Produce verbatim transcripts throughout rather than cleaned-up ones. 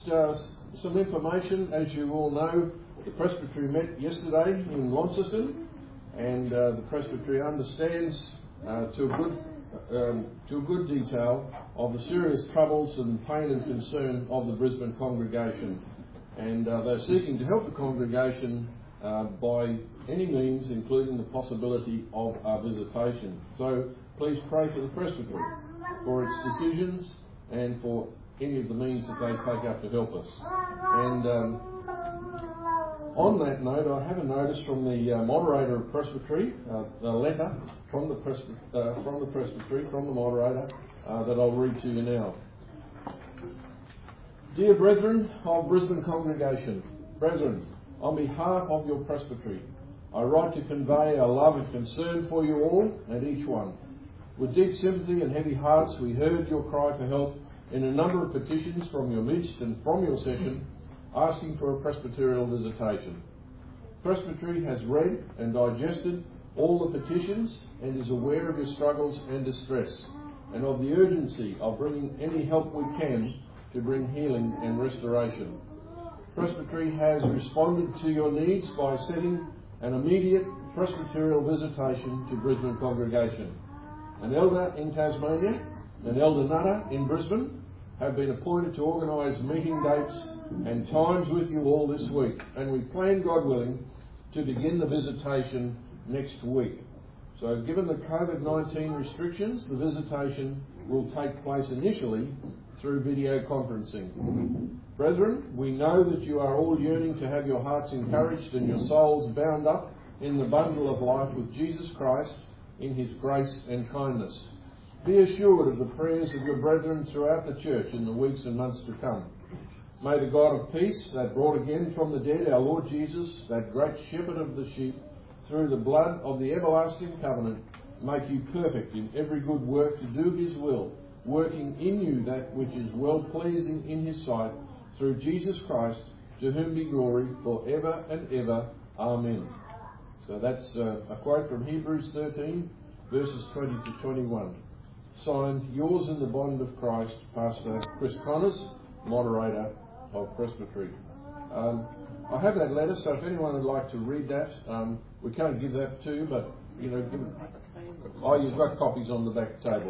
uh, some information. As you all know, the Presbytery met yesterday in Launceston, and uh, the Presbytery understands uh, to a good um, to a good detail of the serious troubles and pain and concern of the Brisbane congregation, and uh, they're seeking to help the congregation uh, by any means, including the possibility of a visitation. So please pray for the Presbytery, for its decisions, and for any of the means that they take up to help us. And um, on that note, I have a notice from the uh, moderator of Presbytery, uh, a letter from the, Presby- uh, from the Presbytery, from the moderator, uh, that I'll read to you now. Dear brethren of Brisbane congregation, brethren, on behalf of your Presbytery, I write to convey our love and concern for you all and each one. With deep sympathy and heavy hearts, we heard your cry for help in a number of petitions from your midst and from your session, asking for a presbyterial visitation. Presbytery has read and digested all the petitions and is aware of your struggles and distress, and of the urgency of bringing any help we can to bring healing and restoration. Presbytery has responded to your needs by setting an immediate presbyterial visitation to Brisbane congregation. An elder in Tasmania, an elder nutter in Brisbane, have been appointed to organise meeting dates and times with you all this week, and we plan, God willing, to begin the visitation next week. So given the COVID nineteen restrictions, the visitation will take place initially through video conferencing. Brethren, we know that you are all yearning to have your hearts encouraged and your souls bound up in the bundle of life with Jesus Christ in his grace and kindness. Be assured of the prayers of your brethren throughout the church in the weeks and months to come. May the God of peace, that brought again from the dead our Lord Jesus, that great shepherd of the sheep, through the blood of the everlasting covenant, make you perfect in every good work to do his will, working in you that which is well-pleasing in his sight, through Jesus Christ, to whom be glory for ever and ever. Amen. So that's uh, a quote from Hebrews thirteen, verses twenty to twenty-one. Signed, yours in the bond of Christ, Pastor Chris Connors, moderator of Presbytery. Um, I have that letter, so if anyone would like to read that, um, we can't give that to you, but, you know, give it. Oh, you've got copies on the back table.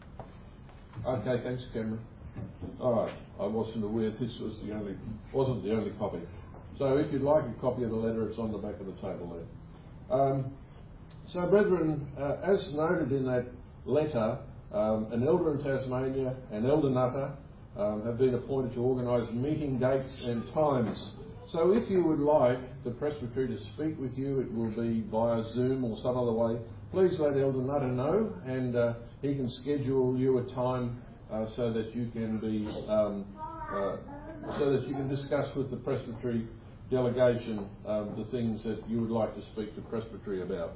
Okay, thanks, Cameron. All right, I wasn't aware this was the only, wasn't the only copy. So if you'd like a copy of the letter, it's on the back of the table there. Um, so, brethren, uh, as noted in that letter, um, an elder in Tasmania, an elder nutter, um, have been appointed to organise meeting dates and times. So if you would like the Presbytery to speak with you, it will be via Zoom or some other way. Please let Elder Nutter know, and uh, he can schedule you a time uh, so that you can be um, uh, so that you can discuss with the Presbytery delegation um, the things that you would like to speak to Presbytery about.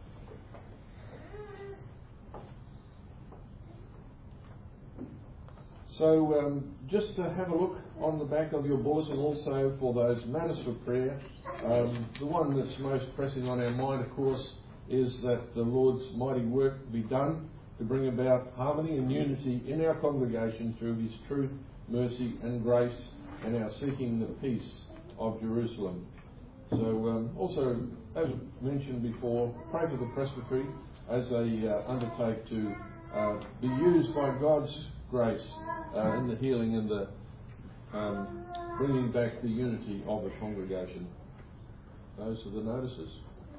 So um, just to have a look on the back of your bulletin also for those matters for prayer. Um, the one that's most pressing on our mind, of course, is that the Lord's mighty work be done to bring about harmony and unity in our congregation through his truth, mercy and grace, and our seeking the peace of Jerusalem. So um, also, as mentioned before, pray for the Presbytery as they uh, undertake to uh, be used by God's grace uh, in the healing and the um, bringing back the unity of the congregation. Those are the notices.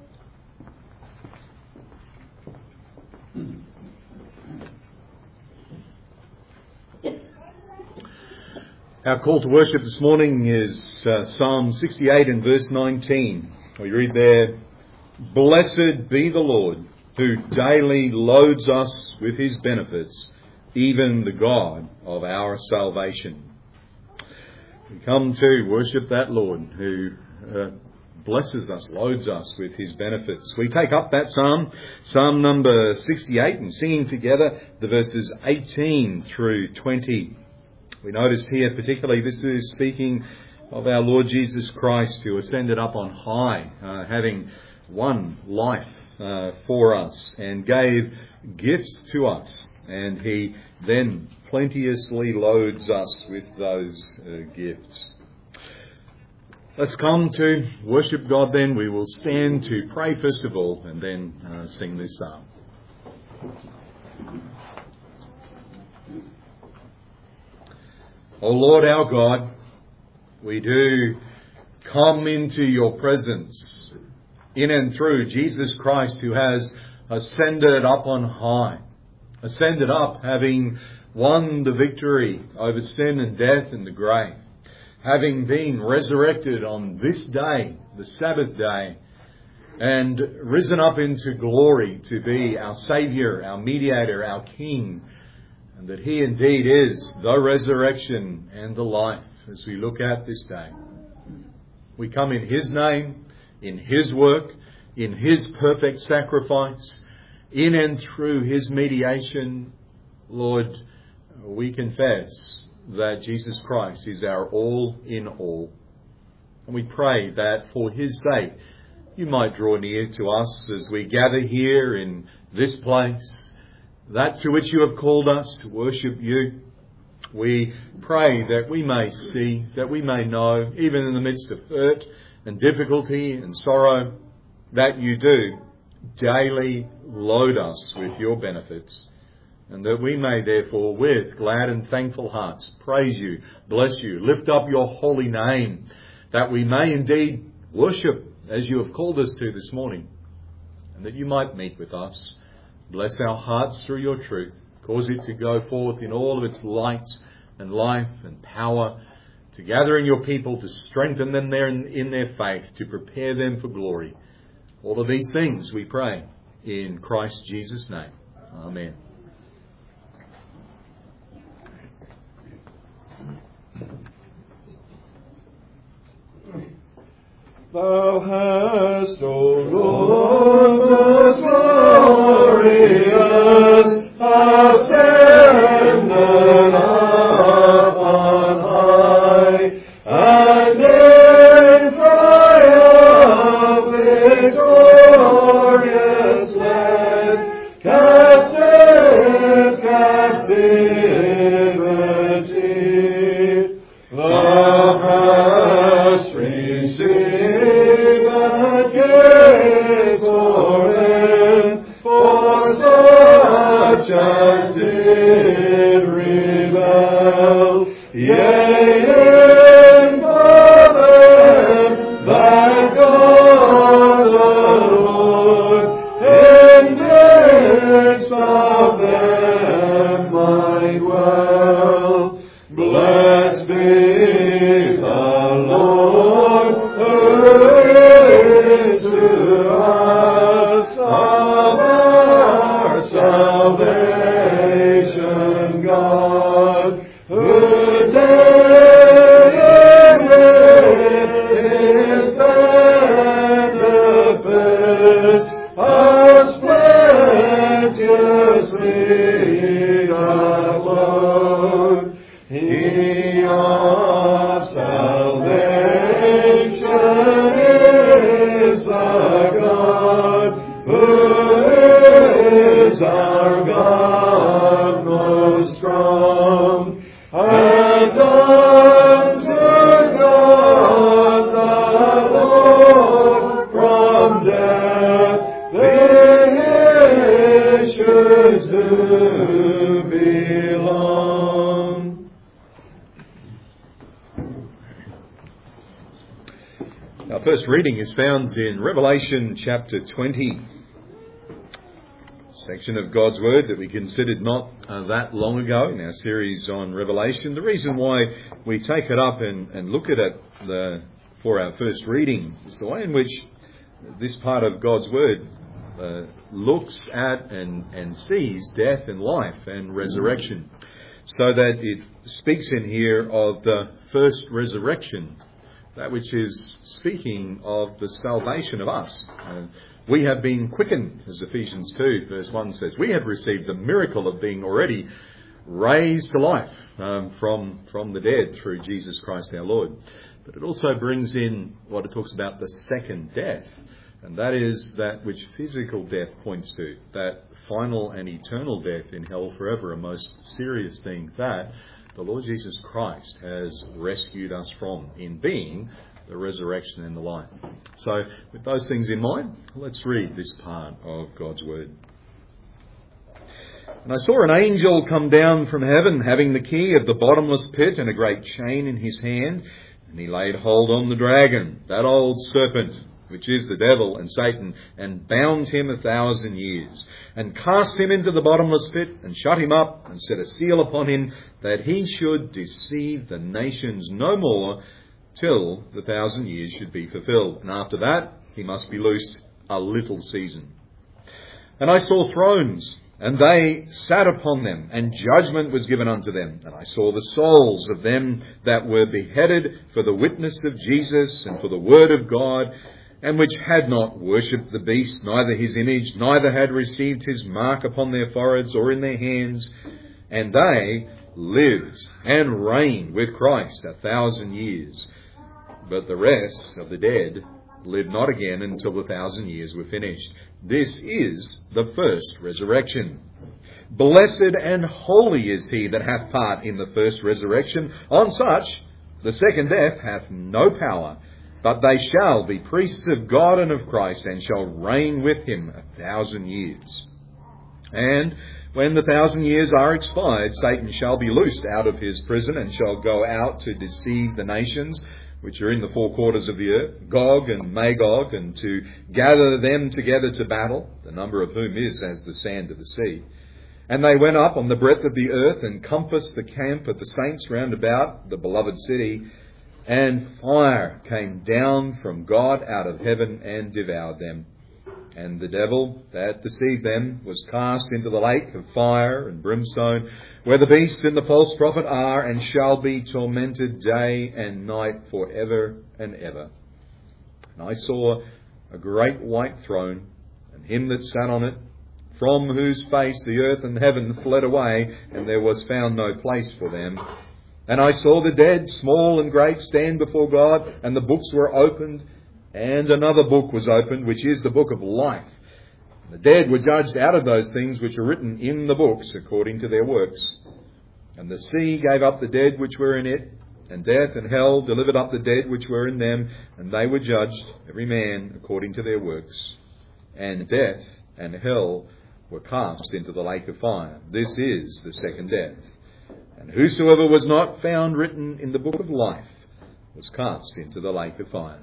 Our call to worship this morning is uh, Psalm sixty-eight and verse nineteen. We read there, "Blessed be the Lord, who daily loads us with his benefits, even the God of our salvation." We come to worship that Lord who uh, blesses us, loads us with his benefits. We take up that psalm, Psalm number sixty-eight, and singing together the verses eighteen through twenty. We notice here particularly this is speaking of our Lord Jesus Christ, who ascended up on high, uh, having won life uh, for us and gave gifts to us. And he then plenteously loads us with those uh, gifts. Let's come to worship God then. We will stand to pray first of all and then uh, sing this psalm. O Lord our God, we do come into your presence in and through Jesus Christ, who has ascended up on high, ascended up having won the victory over sin and death and the grave, having been resurrected on this day, the Sabbath day, and risen up into glory to be our Saviour, our Mediator, our King, and that he indeed is the resurrection and the life as we look at this day. We come in his name, in his work, in his perfect sacrifice, in and through his mediation. Lord, we confess that Jesus Christ is our all in all. And we pray that for his sake, you might draw near to us as we gather here in this place, that to which you have called us to worship you. We pray that we may see, that we may know, even in the midst of hurt and difficulty and sorrow, that you do daily load us with your benefits, and that we may therefore with glad and thankful hearts praise you, bless you, lift up your holy name, that we may indeed worship as you have called us to this morning, and that you might meet with us. Bless our hearts through your truth. Cause it to go forth in all of its light and life and power, to gather in your people, to strengthen them there in, in their faith, to prepare them for glory. All of these things we pray in Christ Jesus' name. Amen. Thou hast, O Lord, most glorious, ascended up on high, and in triumph victorious led captive captivity. Thou hast received the gifts for such as did rebel. Yea, in covenant that God the Lord in midst of them might dwell. Blessed be the Lord who is to us of our salvation, God, who daily his benefits has plenteously download. He of salvation is the God who is our God most strong, and unto God the Lord from death the issues do belong. Our first reading is found in Revelation chapter twenty, section of God's Word that we considered not uh, that long ago in our series on Revelation. The reason why we take it up and, and look at it the, for our first reading is the way in which this part of God's Word uh, looks at and, and sees death and life and resurrection, so that it speaks in here of the first resurrection, that which is speaking of the salvation of us. Uh, we have been quickened, as Ephesians two verse one says. We have received the miracle of being already raised to life um, from, from the dead through Jesus Christ our Lord. But it also brings in what it talks about, the second death, And that is that which physical death points to, that final and eternal death in hell forever, a most serious thing that the Lord Jesus Christ has rescued us from in being the resurrection and the life. So with those things in mind, let's read this part of God's Word. And I saw an angel come down from heaven, having the key of the bottomless pit and a great chain in his hand. And he laid hold on the dragon, that old serpent, which is the devil and Satan, and bound him a thousand years, and cast him into the bottomless pit, and shut him up, and set a seal upon him, that he should deceive the nations no more, till the thousand years should be fulfilled. And after that he must be loosed a little season. And I saw thrones, and they sat upon them, and judgment was given unto them. And I saw the souls of them that were beheaded for the witness of Jesus and for the word of God, and which had not worshipped the beast, neither his image, neither had received his mark upon their foreheads or in their hands. And they lived and reigned with Christ a thousand years. But the rest of the dead lived not again until the thousand years were finished. This is the first resurrection. Blessed and holy is he that hath part in the first resurrection. On such the second death hath no power, but they shall be priests of God and of Christ, and shall reign with him a thousand years. And when the thousand years are expired, Satan shall be loosed out of his prison, and shall go out to deceive the nations which are in the four quarters of the earth, Gog and Magog, and to gather them together to battle, the number of whom is as the sand of the sea. And they went up on the breadth of the earth, and compassed the camp of the saints round about the beloved city. And fire came down from God out of heaven, and devoured them. And the devil that deceived them was cast into the lake of fire and brimstone, where the beast and the false prophet are, and shall be tormented day and night for ever and ever. And I saw a great white throne, and him that sat on it, from whose face the earth and heaven fled away, and there was found no place for them. And I saw the dead, small and great, stand before God, and the books were opened, and another book was opened, which is the book of life. The dead were judged out of those things which are written in the books according to their works. And the sea gave up the dead which were in it, and death and hell delivered up the dead which were in them, and they were judged, every man according to their works. And death and hell were cast into the lake of fire. This is the second death. And whosoever was not found written in the book of life was cast into the lake of fire.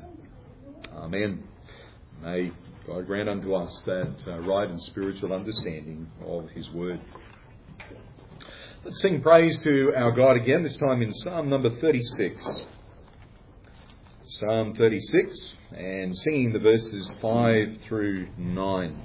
Amen. May God grant unto us that uh, right and spiritual understanding of his word. Let's sing praise to our God again, this time in Psalm number thirty-six. Psalm thirty-six, and singing the verses five through nine.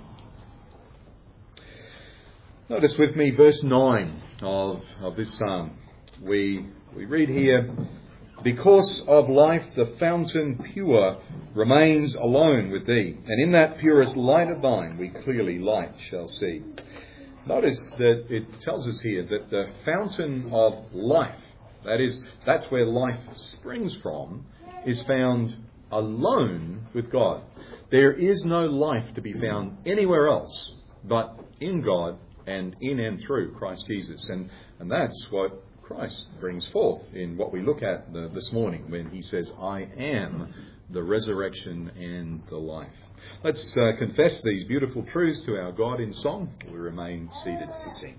Notice with me verse nine of, of this psalm. We, we read here, because of life the fountain pure remains alone with thee, and in that purest light of thine we clearly light shall see. Notice that it tells us here that the fountain of life, that is, that's where life springs from, is found alone with God. There is no life to be found anywhere else but in God and in and through Christ Jesus. And, and that's what Christ brings forth in what we look at the, this morning when he says, I am the resurrection and the life. Let's uh, confess these beautiful truths to our God in song. We remain seated to sing.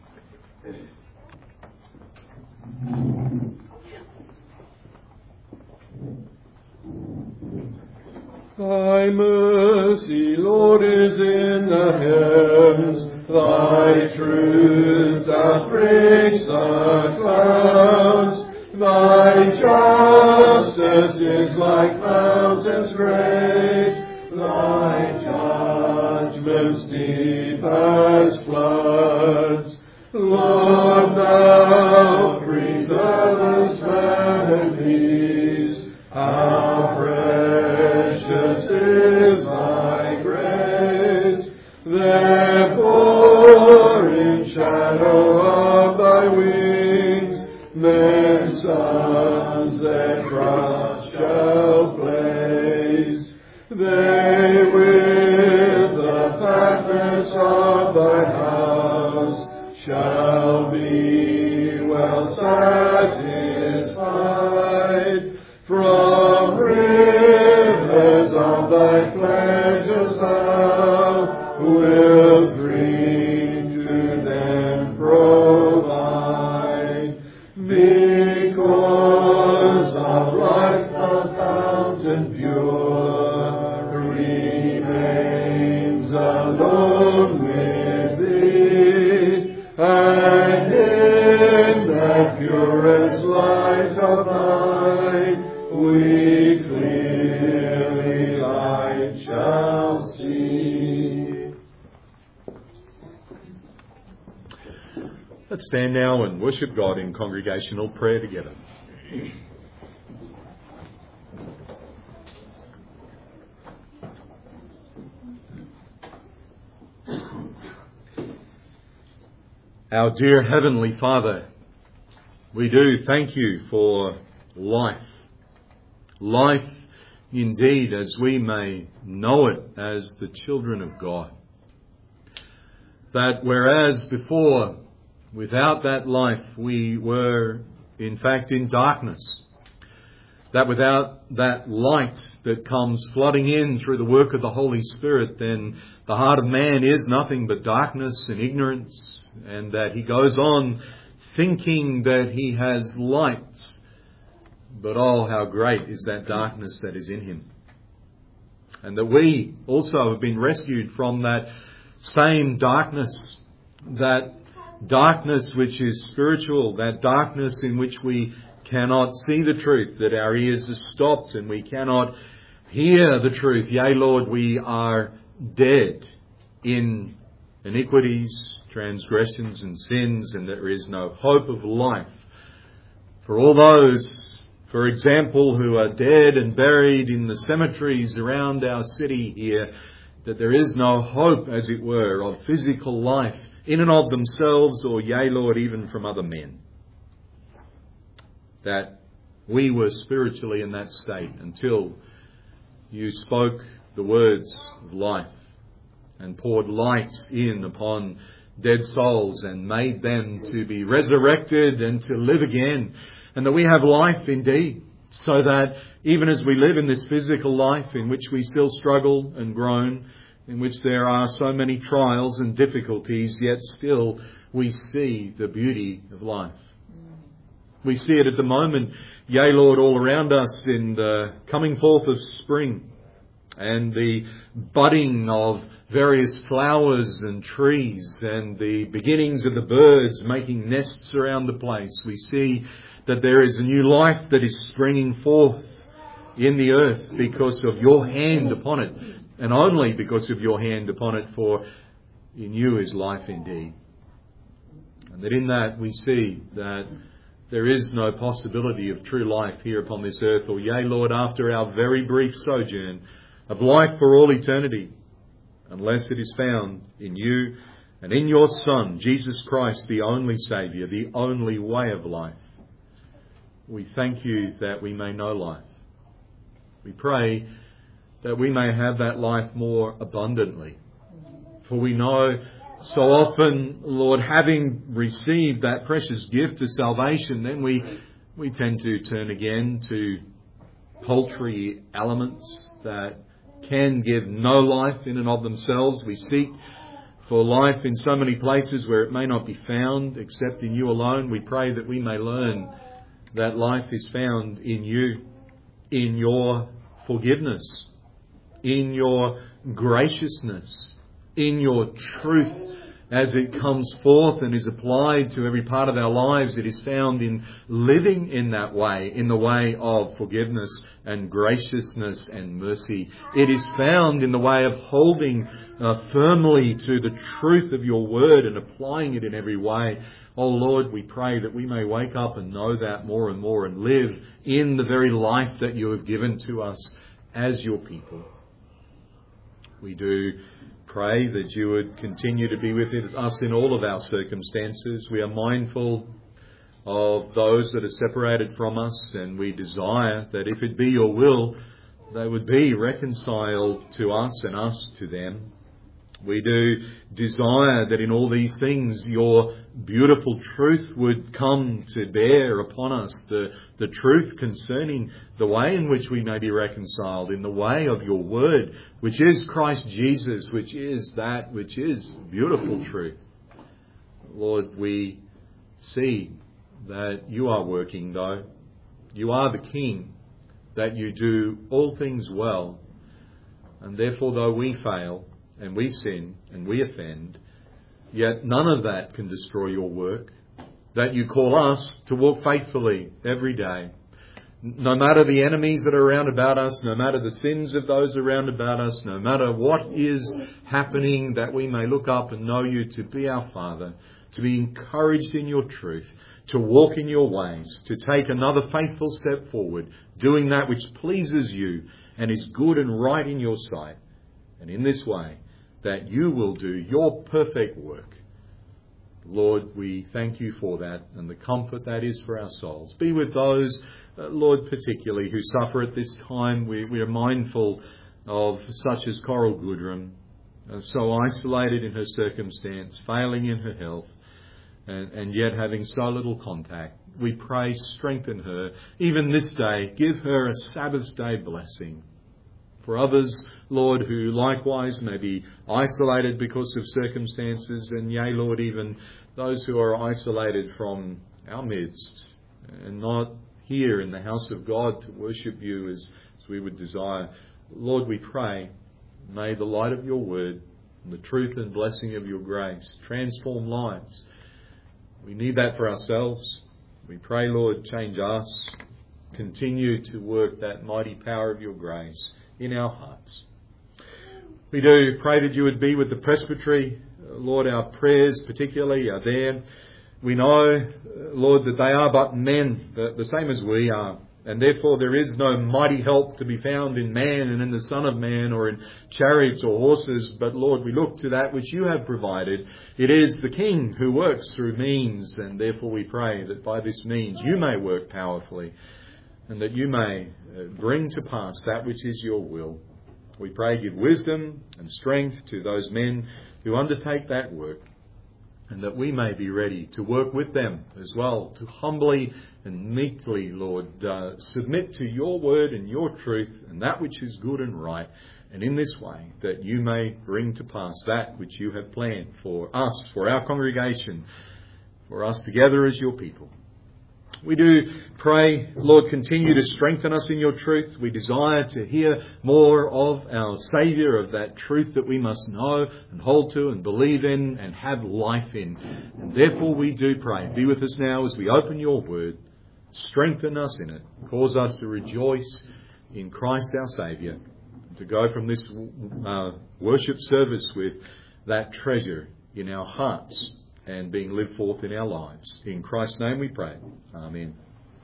Thy mercy, Lord, is in the heavens. Thy truth doth reach the clouds. Thy justice is like mountains great. Thy judgments deep as floods. Lord, thou preservest man and beast. How precious is thy grace. Therefore, in shadow of thy wings, men's sons their trust shall place. They will of rivers of thy pleasures thou wilt free to them provide. Because of life the fountain pure remains alone with thee, and in the purest light of thine we clearly light shall see. Let's stand now and worship God in congregational prayer together. Our dear Heavenly Father, we do thank you for life. Life indeed as we may know it as the children of God. That whereas before, without that life, we were in fact in darkness. That without that light that comes flooding in through the work of the Holy Spirit, then the heart of man is nothing but darkness and ignorance, and that he goes on thinking that he has light. But oh, how great is that darkness that is in him. And that we also have been rescued from that same darkness, that darkness which is spiritual, that darkness in which we cannot see the truth, that our ears are stopped and we cannot hear the truth. Yea, Lord, we are dead in iniquities, transgressions and sins, and there is no hope of life for all those, for example, who are dead and buried in the cemeteries around our city here, that there is no hope, as it were, of physical life in and of themselves, or, yea, Lord, even from other men. That we were spiritually in that state until you spoke the words of life and poured light in upon dead souls and made them to be resurrected and to live again. And that we have life indeed, so that even as we live in this physical life in which we still struggle and groan, in which there are so many trials and difficulties, yet still we see the beauty of life. We see it at the moment, yea, Lord, all around us in the coming forth of spring and the budding of various flowers and trees and the beginnings of the birds making nests around the place. We see that there is a new life that is springing forth in the earth because of your hand upon it, and only because of your hand upon it, for in you is life indeed. And that in that we see that there is no possibility of true life here upon this earth, or yea, Lord, after our very brief sojourn, of life for all eternity, unless it is found in you and in your Son, Jesus Christ, the only Saviour, the only way of life. We thank you that we may know life. We pray that we may have that life more abundantly. For we know so often, Lord, having received that precious gift of salvation, then we, we tend to turn again to paltry elements that can give no life in and of themselves. We seek for life in so many places where it may not be found except in you alone. We pray that we may learn that life is found in you, in your forgiveness, in your graciousness, in your truth as it comes forth and is applied to every part of our lives. It is found in living in that way, in the way of forgiveness and graciousness and mercy. It is found in the way of holding uh, firmly to the truth of your word and applying it in every way. Oh Lord, we pray that we may wake up and know that more and more and live in the very life that you have given to us as your people. We do pray that you would continue to be with us in all of our circumstances. We are mindful of those that are separated from us, and we desire that if it be your will, they would be reconciled to us and us to them. We do desire that in all these things your beautiful truth would come to bear upon us, the, the truth concerning the way in which we may be reconciled, in the way of your word, which is Christ Jesus, which is that which is beautiful truth. Lord, we see that you are working, though. You are the King, that you do all things well. And therefore, though we fail, and we sin, and we offend, yet none of that can destroy your work, that you call us to walk faithfully every day. No matter the enemies that are around about us, no matter the sins of those around about us, no matter what is happening, that we may look up and know you to be our Father, to be encouraged in your truth, to walk in your ways, to take another faithful step forward, doing that which pleases you and is good and right in your sight. And in this way, that you will do your perfect work. Lord, we thank you for that and the comfort that is for our souls. Be with those, uh, Lord, particularly who suffer at this time. We, we are mindful of such as Coral Goodrum, uh, so isolated in her circumstance, failing in her health, and, and yet having so little contact. We pray, strengthen her. Even this day, give her a Sabbath day blessing. For others, Lord, who likewise may be isolated because of circumstances, and yea, Lord, even those who are isolated from our midst and not here in the house of God to worship you as, as we would desire. Lord, we pray, may the light of your word and the truth and blessing of your grace transform lives. We need that for ourselves. We pray, Lord, change us. Continue to work that mighty power of your grace in our hearts. We do pray that you would be with the presbytery. Lord, our prayers particularly are there. We know, Lord, that they are but men, the, the same as we are. And therefore there is no mighty help to be found in man and in the Son of Man or in chariots or horses. But Lord, we look to that which you have provided. It is the King who works through means, and therefore we pray that by this means you may work powerfully, and that you may bring to pass that which is your will. We pray, give wisdom and strength to those men who undertake that work, and that we may be ready to work with them as well, to humbly and meekly, Lord, uh, submit to your word and your truth and that which is good and right, and in this way that you may bring to pass that which you have planned for us, for our congregation, for us together as your people. We do pray, Lord, continue to strengthen us in your truth. We desire to hear more of our Saviour, of that truth that we must know and hold to and believe in and have life in. And therefore we do pray, be with us now as we open your word. Strengthen us in it. Cause us to rejoice in Christ our Saviour. And to go from this uh, worship service with that treasure in our hearts and being lived forth in our lives. In Christ's name we pray. Amen.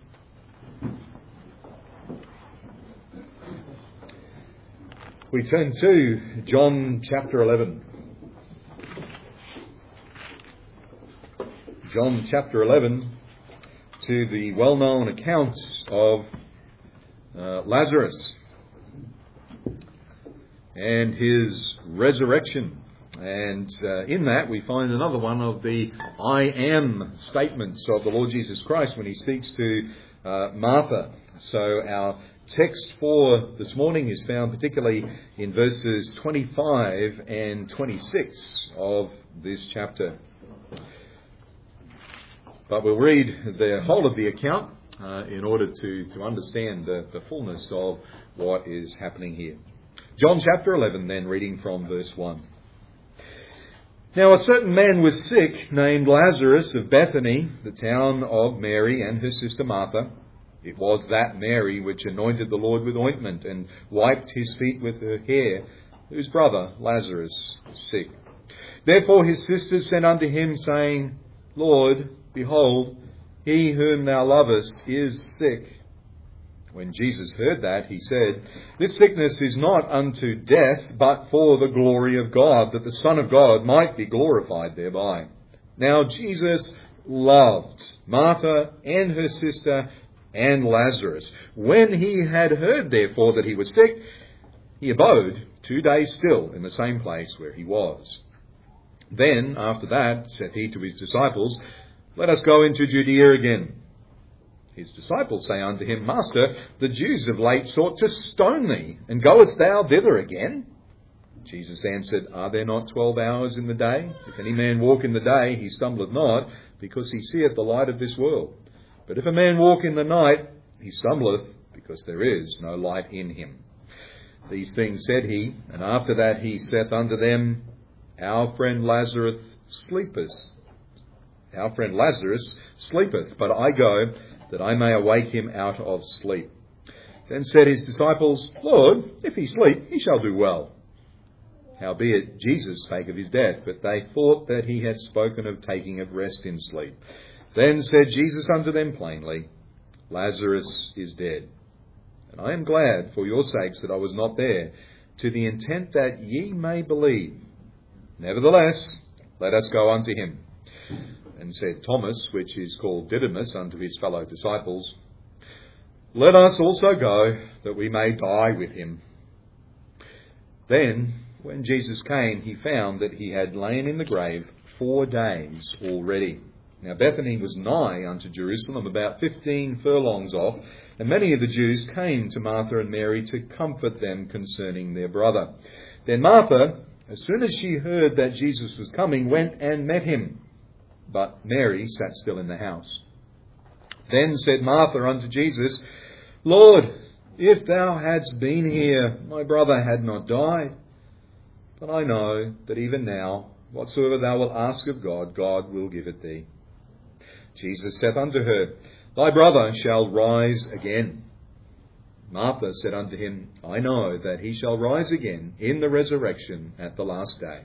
We turn to John chapter eleven. John chapter eleven, to the well-known account of uh, Lazarus and his resurrection. And uh, in that we find another one of the I am statements of the Lord Jesus Christ when he speaks to uh, Martha. So our text for this morning is found particularly in verses twenty-five and twenty-six of this chapter. But we'll read the whole of the account uh, in order to, to understand the, the fullness of what is happening here. John chapter eleven then, reading from verse one. Now a certain man was sick, named Lazarus, of Bethany, the town of Mary and her sister Martha. It was that Mary which anointed the Lord with ointment and wiped his feet with her hair, whose brother Lazarus was sick. Therefore his sisters sent unto him, saying, Lord, behold, he whom thou lovest is sick. When Jesus heard that, he said, This sickness is not unto death, but for the glory of God, that the Son of God might be glorified thereby. Now Jesus loved Martha and her sister and Lazarus. When he had heard, therefore, that he was sick, he abode two days still in the same place where he was. Then, after that, saith he to his disciples, Let us go into Judea again. His disciples say unto him, Master, the Jews of late sought to stone thee, and goest thou thither again? Jesus answered, Are there not twelve hours in the day? If any man walk in the day, he stumbleth not, because he seeth the light of this world. But if a man walk in the night, he stumbleth, because there is no light in him. These things said he, and after that he saith unto them, Our friend Lazarus sleepeth. Our friend Lazarus sleepeth, but I go, that I may awake him out of sleep. Then said his disciples, Lord, if he sleep, he shall do well. Howbeit Jesus spake of his death, but they thought that he had spoken of taking of rest in sleep. Then said Jesus unto them plainly, Lazarus is dead. And I am glad for your sakes that I was not there, to the intent that ye may believe. Nevertheless, let us go unto him. And said Thomas, which is called Didymus, unto his fellow disciples, Let us also go, that we may die with him. Then, when Jesus came, he found that he had lain in the grave four days already. Now Bethany was nigh unto Jerusalem, about fifteen furlongs off, and many of the Jews came to Martha and Mary to comfort them concerning their brother. Then Martha, as soon as she heard that Jesus was coming, went and met him. But Mary sat still in the house. Then said Martha unto Jesus, Lord, if thou hadst been here, my brother had not died. But I know that even now, whatsoever thou wilt ask of God, God will give it thee. Jesus saith unto her, Thy brother shall rise again. Martha said unto him, I know that he shall rise again in the resurrection at the last day.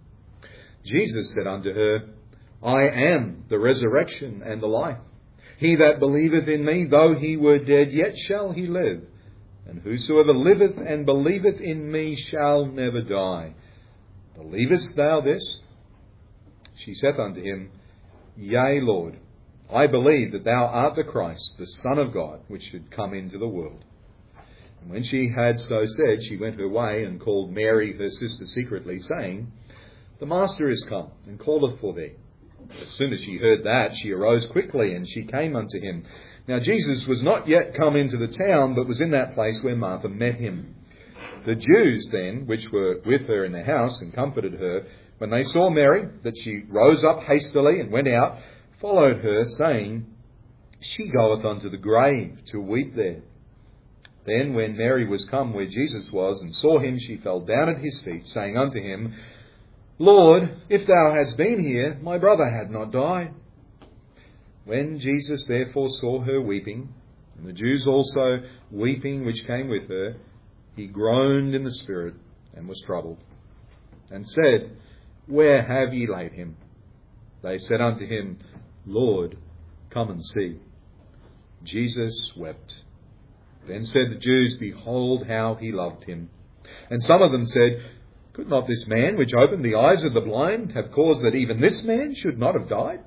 Jesus said unto her, I am the resurrection and the life. He that believeth in me, though he were dead, yet shall he live. And whosoever liveth and believeth in me shall never die. Believest thou this? She saith unto him, Yea, Lord, I believe that thou art the Christ, the Son of God, which should come into the world. And when she had so said, she went her way and called Mary her sister secretly, saying, The Master is come, and calleth for thee. As soon as she heard that, she arose quickly, and she came unto him. Now Jesus was not yet come into the town, but was in that place where Martha met him. The Jews then, which were with her in the house, and comforted her, when they saw Mary, that she rose up hastily and went out, followed her, saying, She goeth unto the grave to weep there. Then when Mary was come where Jesus was, and saw him, she fell down at his feet, saying unto him, Lord, if thou hadst been here, my brother had not died. When Jesus therefore saw her weeping, and the Jews also weeping which came with her, he groaned in the spirit, and was troubled, and said, Where have ye laid him? They said unto him, Lord, come and see. Jesus wept. Then said the Jews, Behold how he loved him. And some of them said, Could not this man, which opened the eyes of the blind, have caused that even this man should not have died?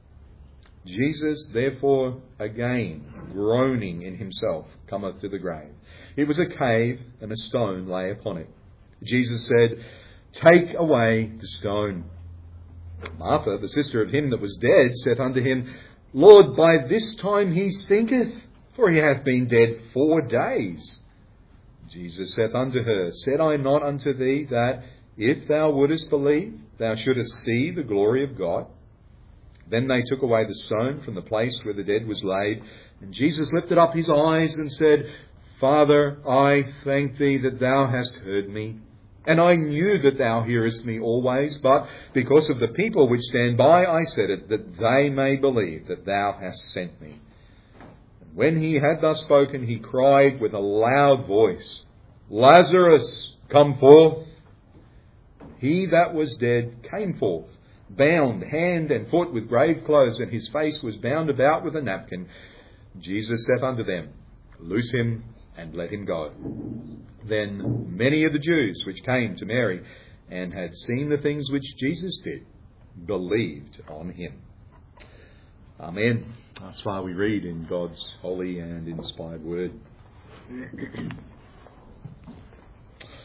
Jesus, therefore, again, groaning in himself, cometh to the grave. It was a cave, and a stone lay upon it. Jesus said, Take away the stone. Martha, the sister of him that was dead, saith unto him, Lord, by this time he stinketh, for he hath been dead four days. Jesus saith unto her, Said I not unto thee that, if thou wouldest believe, thou shouldest see the glory of God? Then they took away the stone from the place where the dead was laid. And Jesus lifted up his eyes and said, Father, I thank thee that thou hast heard me. And I knew that thou hearest me always, but because of the people which stand by, I said it, that they may believe that thou hast sent me. And when he had thus spoken, he cried with a loud voice, Lazarus, come forth. He that was dead came forth, bound hand and foot with grave clothes, and his face was bound about with a napkin. Jesus saith unto them, Loose him, and let him go. Then many of the Jews which came to Mary, and had seen the things which Jesus did, believed on him. Amen. That's why we read in God's holy and inspired word.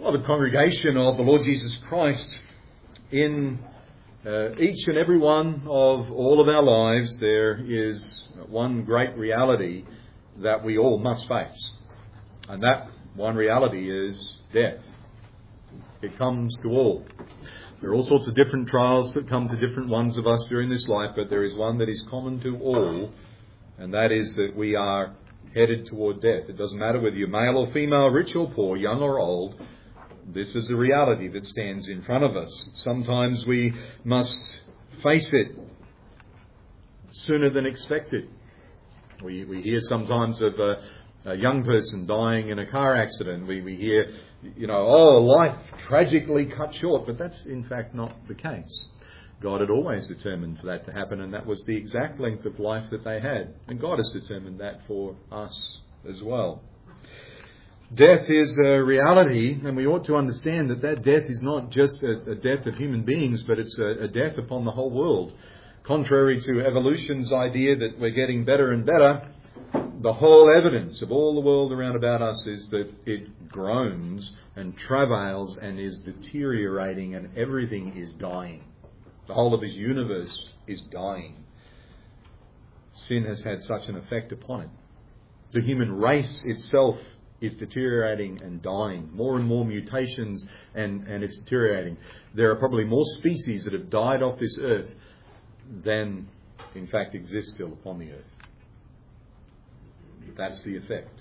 Beloved congregation of the Lord Jesus Christ, in uh, each and every one of all of our lives, there is one great reality that we all must face. And that one reality is death. It comes to all. There are all sorts of different trials that come to different ones of us during this life, but there is one that is common to all, and that is that we are headed toward death. It doesn't matter whether you're male or female, rich or poor, young or old. This is a reality that stands in front of us. Sometimes we must face it sooner than expected. We, we hear sometimes of a, a young person dying in a car accident. We, we hear, you know, oh, life tragically cut short. But that's in fact not the case. God had always determined for that to happen, and that was the exact length of life that they had. And God has determined that for us as well. Death is a reality, and we ought to understand that that death is not just a, a death of human beings, but it's a, a death upon the whole world. Contrary to evolution's idea that we're getting better and better, the whole evidence of all the world around about us is that it groans and travails and is deteriorating, and everything is dying. The whole of this universe is dying. Sin has had such an effect upon it. The human race itself is deteriorating and dying. More and more mutations, and, and it's deteriorating. There are probably more species that have died off this earth than, in fact, exist still upon the earth. That's the effect.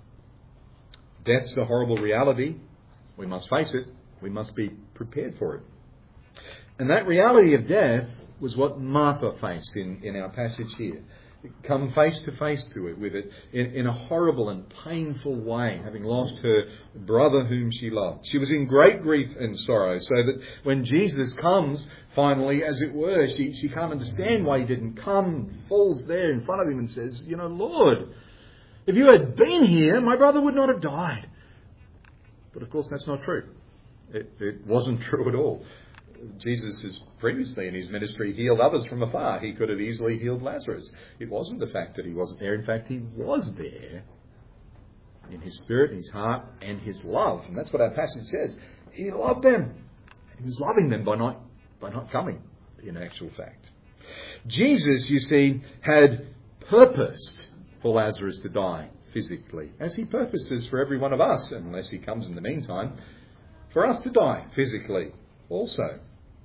Death's a horrible reality. We must face it. We must be prepared for it. And that reality of death was what Martha faced in, in our passage here. Come face to face to it with it in, in a horrible and painful way, having lost her brother whom she loved. She was in great grief and sorrow, so that when Jesus comes, finally, as it were, she, she can't understand why he didn't come, falls there in front of him and says, you know, Lord, if you had been here, my brother would not have died. But of course, that's not true. It, it wasn't true at all. Jesus has previously in his ministry healed others from afar. He could have easily healed Lazarus. It wasn't the fact that he wasn't there. In fact, he was there in his spirit, his heart, and his love. And that's what our passage says. He loved them. He was loving them by not, by not coming, in actual fact. Jesus, you see, had purposed for Lazarus to die physically, as he purposes for every one of us, unless he comes in the meantime, for us to die physically also.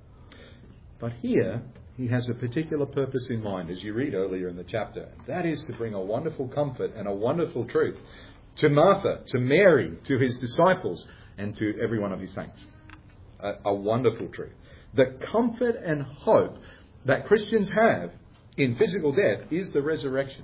But here, he has a particular purpose in mind, as you read earlier in the chapter. That is to bring a wonderful comfort and a wonderful truth to Martha, to Mary, to his disciples, and to every one of his saints. A, a wonderful truth. The comfort and hope that Christians have in physical death is the resurrection.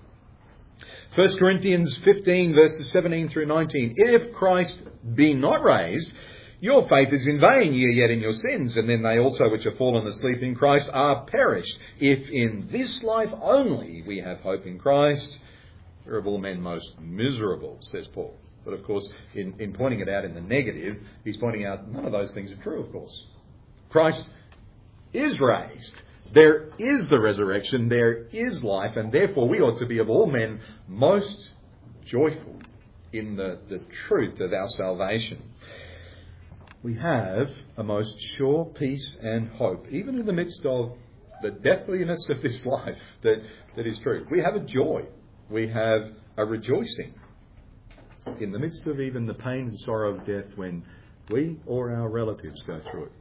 First Corinthians fifteen, verses seventeen through nineteen. If Christ be not raised, your faith is in vain, ye are yet in your sins, and then they also which have fallen asleep in Christ are perished. If in this life only we have hope in Christ, we're of all men most miserable, says Paul. But of course, in, in pointing it out in the negative, he's pointing out none of those things are true, of course. Christ is raised. There is the resurrection, there is life, and therefore we ought to be of all men most joyful in the, the truth of our salvation. We have a most sure peace and hope, even in the midst of the deathliness of this life that, that is true. We have a joy. We have a rejoicing in the midst of even the pain and sorrow of death when we or our relatives go through it.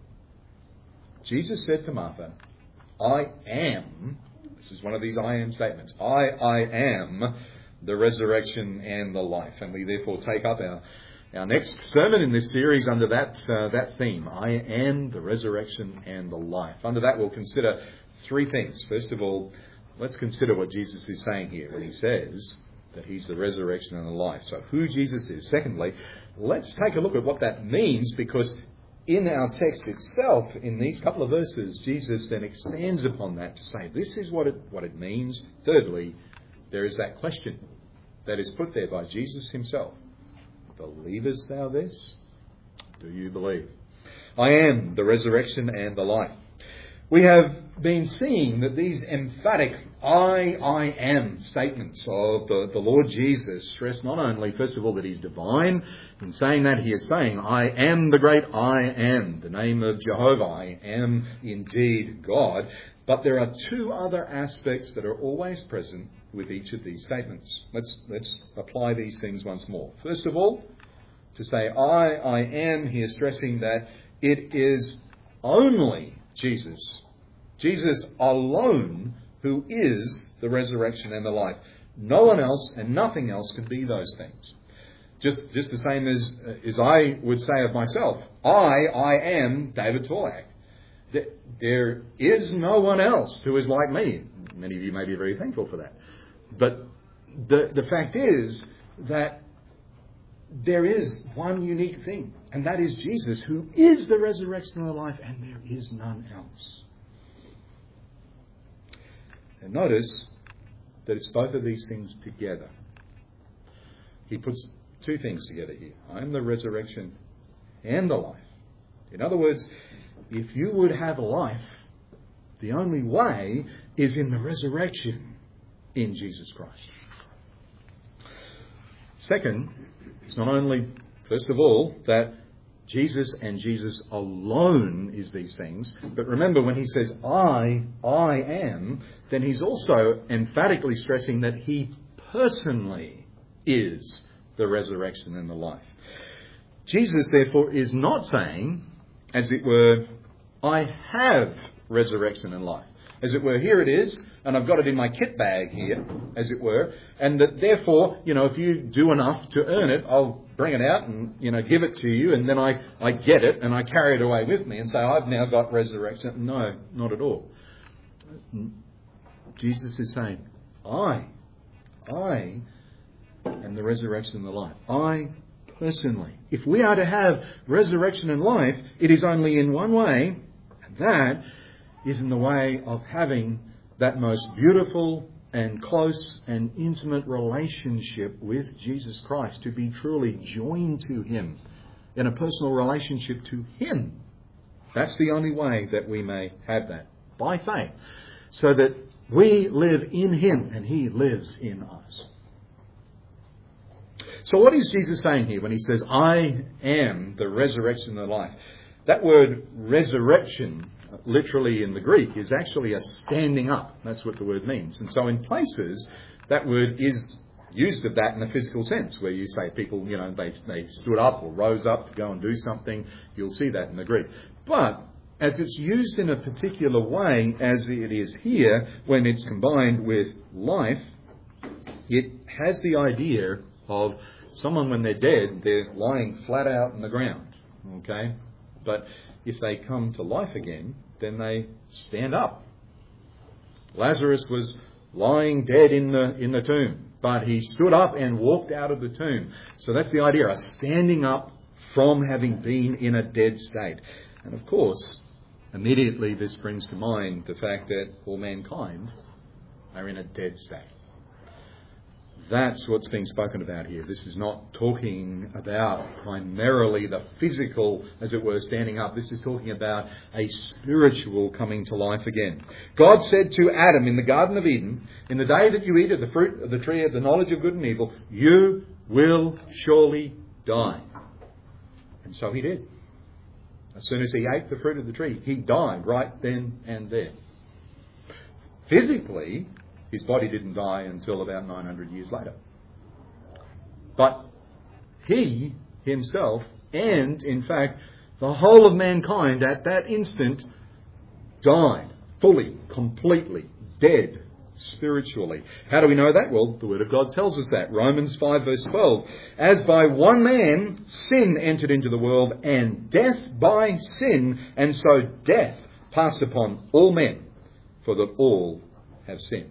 Jesus said to Martha, I am, this is one of these I am statements, I, I am the resurrection and the life. And we therefore take up our Our next sermon in this series under that uh, that theme, I am the resurrection and the life. Under that we'll consider three things. First of all, let's consider what Jesus is saying here when he says that he's the resurrection and the life. So who Jesus is. Secondly, let's take a look at what that means, because in our text itself, in these couple of verses, Jesus then expands upon that to say this is what it, what it means. Thirdly, there is that question that is put there by Jesus himself. Believest thou this? Do you believe? I am the resurrection and the life. We have been seeing that these emphatic I, I am statements of the, the Lord Jesus stress not only, first of all, that he's divine. In saying that, he is saying, I am the great I am, the name of Jehovah. I am indeed God. But there are two other aspects that are always present with each of these statements. Let's, let's apply these things once more. First of all, to say I, I am, he is stressing that it is only Jesus, Jesus alone, who is the resurrection and the life. No one else and nothing else could be those things. Just, just the same as, as I would say of myself, I, I am David Torlak. There is no one else who is like me. Many of you may be very thankful for that. But the, the fact is that there is one unique thing, and that is Jesus, who is the resurrection and the life, and there is none else. And notice that it's both of these things together. He puts two things together here. I am the resurrection and the life. In other words, if you would have life, the only way is in the resurrection in Jesus Christ. Second, it's not only, first of all, that Jesus and Jesus alone is these things, but remember when he says, I, I am, then he's also emphatically stressing that he personally is the resurrection and the life. Jesus, therefore, is not saying, as it were, I have resurrection and life. As it were, here it is, and I've got it in my kit bag here, as it were, and that therefore, you know, if you do enough to earn it, I'll bring it out and, you know, give it to you, and then I, I get it, and I carry it away with me and say, I've now got resurrection. No, not at all. Jesus is saying, I, I am the resurrection and the life. I personally. If we are to have resurrection and life, it is only in one way, and that is in the way of having that most beautiful and close and intimate relationship with Jesus Christ, to be truly joined to him in a personal relationship to him. That's the only way that we may have that, by faith, so that we live in him and he lives in us. So what is Jesus saying here when he says, I am the resurrection and the life? That word resurrection, literally in the Greek, is actually a standing up. That's what the word means. And so in places, that word is used of that in a physical sense, where you say people, you know, they, they stood up or rose up to go and do something. You'll see that in the Greek. But as it's used in a particular way, as it is here, when it's combined with life, it has the idea of someone, when they're dead, they're lying flat out in the ground. Okay? But if they come to life again, then they stand up. Lazarus was lying dead in the in the tomb, but he stood up and walked out of the tomb. So that's the idea, of standing up from having been in a dead state. And of course, immediately this brings to mind the fact that all mankind are in a dead state. That's what's being spoken about here. This is not talking about primarily the physical, as it were, standing up. This is talking about a spiritual coming to life again. God said to Adam in the Garden of Eden, in the day that you eat of the fruit of the tree of the knowledge of good and evil, you will surely die. And so he did. As soon as he ate the fruit of the tree, he died right then and there. Physically, his body didn't die until about nine hundred years later. But he himself, and in fact the whole of mankind at that instant, died fully, completely, dead spiritually. How do we know that? Well, the Word of God tells us that. Romans five verse twelve. As by one man sin entered into the world, and death by sin, and so death passed upon all men, for that all have sinned.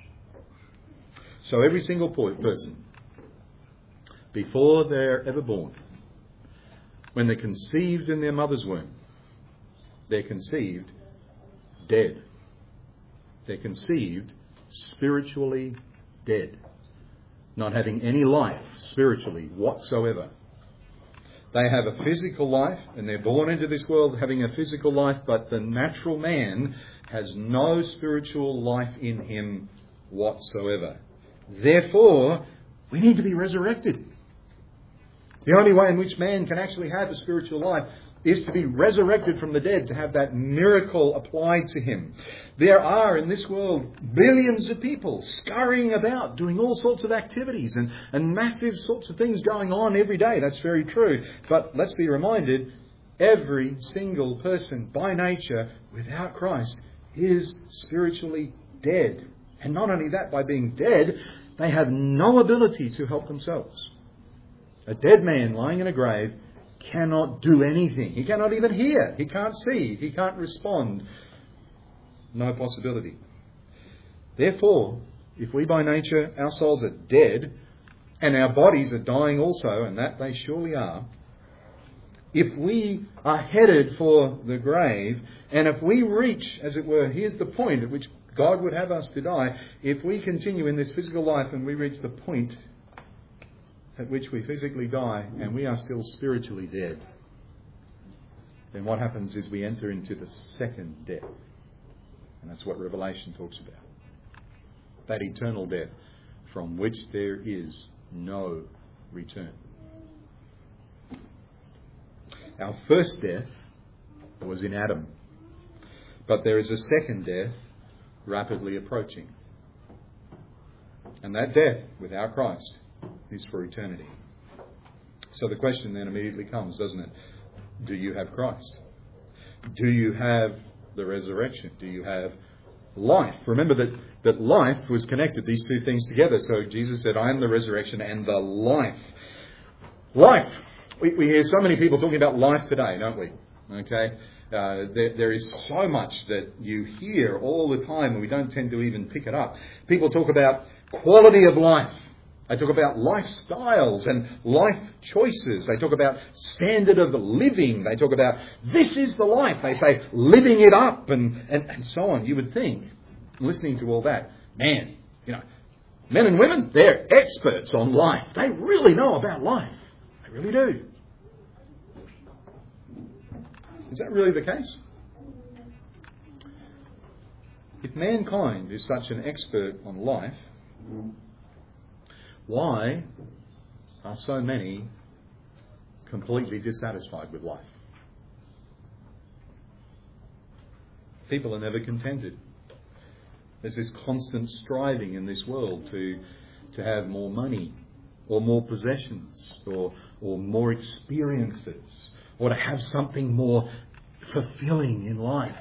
So every single person, before they're ever born, when they're conceived in their mother's womb, they're conceived dead. They're conceived spiritually dead, not having any life spiritually whatsoever. They have a physical life, and they're born into this world having a physical life, but the natural man has no spiritual life in him whatsoever. Therefore, we need to be resurrected. The only way in which man can actually have a spiritual life is to be resurrected from the dead, to have that miracle applied to him. There are in this world billions of people scurrying about, doing all sorts of activities and, and massive sorts of things going on every day. That's very true. But let's be reminded, every single person by nature without Christ is spiritually dead. And not only that, by being dead, they have no ability to help themselves. A dead man lying in a grave cannot do anything. He cannot even hear. He can't see. He can't respond. No possibility. Therefore, if we by nature, our souls are dead, and our bodies are dying also, and that they surely are, if we are headed for the grave, and if we reach, as it were, here's the point at which God would have us to die, if we continue in this physical life and we reach the point at which we physically die and we are still spiritually dead, then what happens is we enter into the second death. And that's what Revelation talks about. That eternal death from which there is no return. Our first death was in Adam. But there is a second death rapidly approaching. And that death without Christ is for eternity. So the question then immediately comes, doesn't it? Do you have Christ? Do you have the resurrection? Do you have life? Remember that, that life was connected, these two things together. So Jesus said, I am the resurrection and the life. Life. We, we hear so many people talking about life today, don't we? Okay? Uh, there, there is so much that you hear all the time and we don't tend to even pick it up. People talk about quality of life. They talk about lifestyles and life choices. They talk about standard of living. They talk about this is the life. They say living it up and, and, and so on. You would think, listening to all that, man, you know, men and women, they're experts on life. They really know about life. They really do. Is that really the case? If mankind is such an expert on life, why are so many completely dissatisfied with life? People are never contented. There's this constant striving in this world to, to have more money or more possessions or, or more experiences or to have something more fulfilling in life.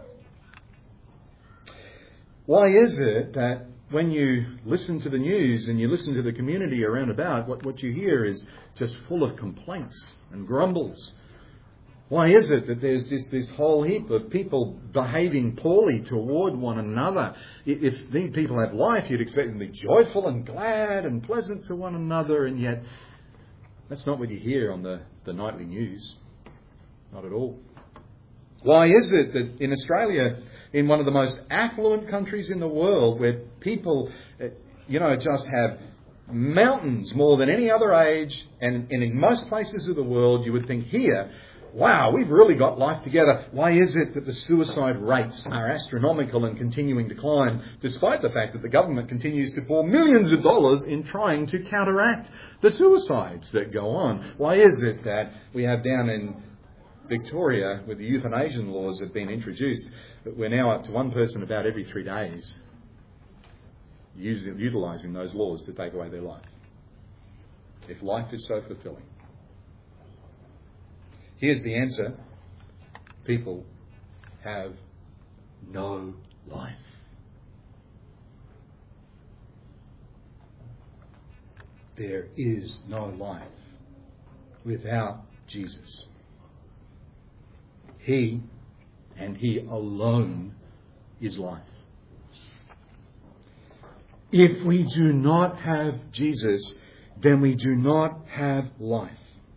Why is it that when you listen to the news and you listen to the community around about, what, what you hear is just full of complaints and grumbles? Why is it that there's just this whole heap of people behaving poorly toward one another? If these people have life, you'd expect them to be joyful and glad and pleasant to one another, and yet that's not what you hear on the, the nightly news. Not at all. Why is it that in Australia, in one of the most affluent countries in the world, where people, you know, just have mountains more than any other age, and, and in most places of the world, you would think here, wow, we've really got life together. Why is it that the suicide rates are astronomical and continuing to climb, despite the fact that the government continues to pour millions of dollars in trying to counteract the suicides that go on? Why is it that we have down in Victoria, where the euthanasia laws have been introduced, that we're now up to one person about every three days using, utilising those laws to take away their life? If life is so fulfilling. Here's the answer. People have no life. There is no life without Jesus. He, and He alone, is life. If we do not have Jesus, then we do not have life.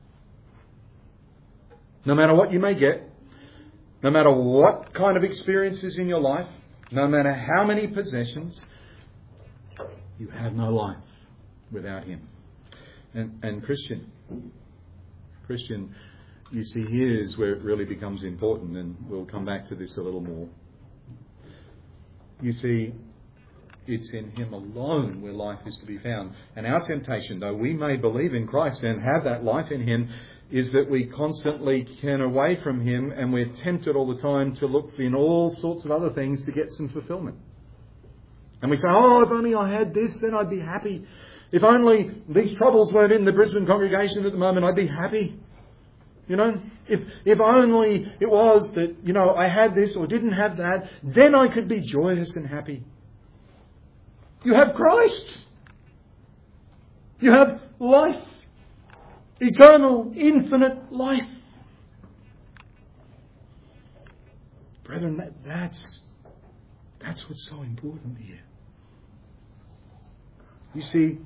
No matter what you may get, no matter what kind of experiences in your life, no matter how many possessions, you have no life without Him. And, and Christian, Christian, you see, here's where it really becomes important, and we'll come back to this a little more. You see, It's in Him alone where life is to be found. And our temptation, though we may believe in Christ and have that life in Him, is that we constantly turn away from Him and we're tempted all the time to look in all sorts of other things to get some fulfillment. And we say, oh, if only I had this, then I'd be happy. If only these troubles weren't in the Brisbane congregation at the moment, I'd be happy. You know, if if only it was that, you know, I had this or didn't have that, then I could be joyous and happy. You have Christ. You have life. Eternal, infinite life. Brethren, that, that's, that's what's so important here. You see,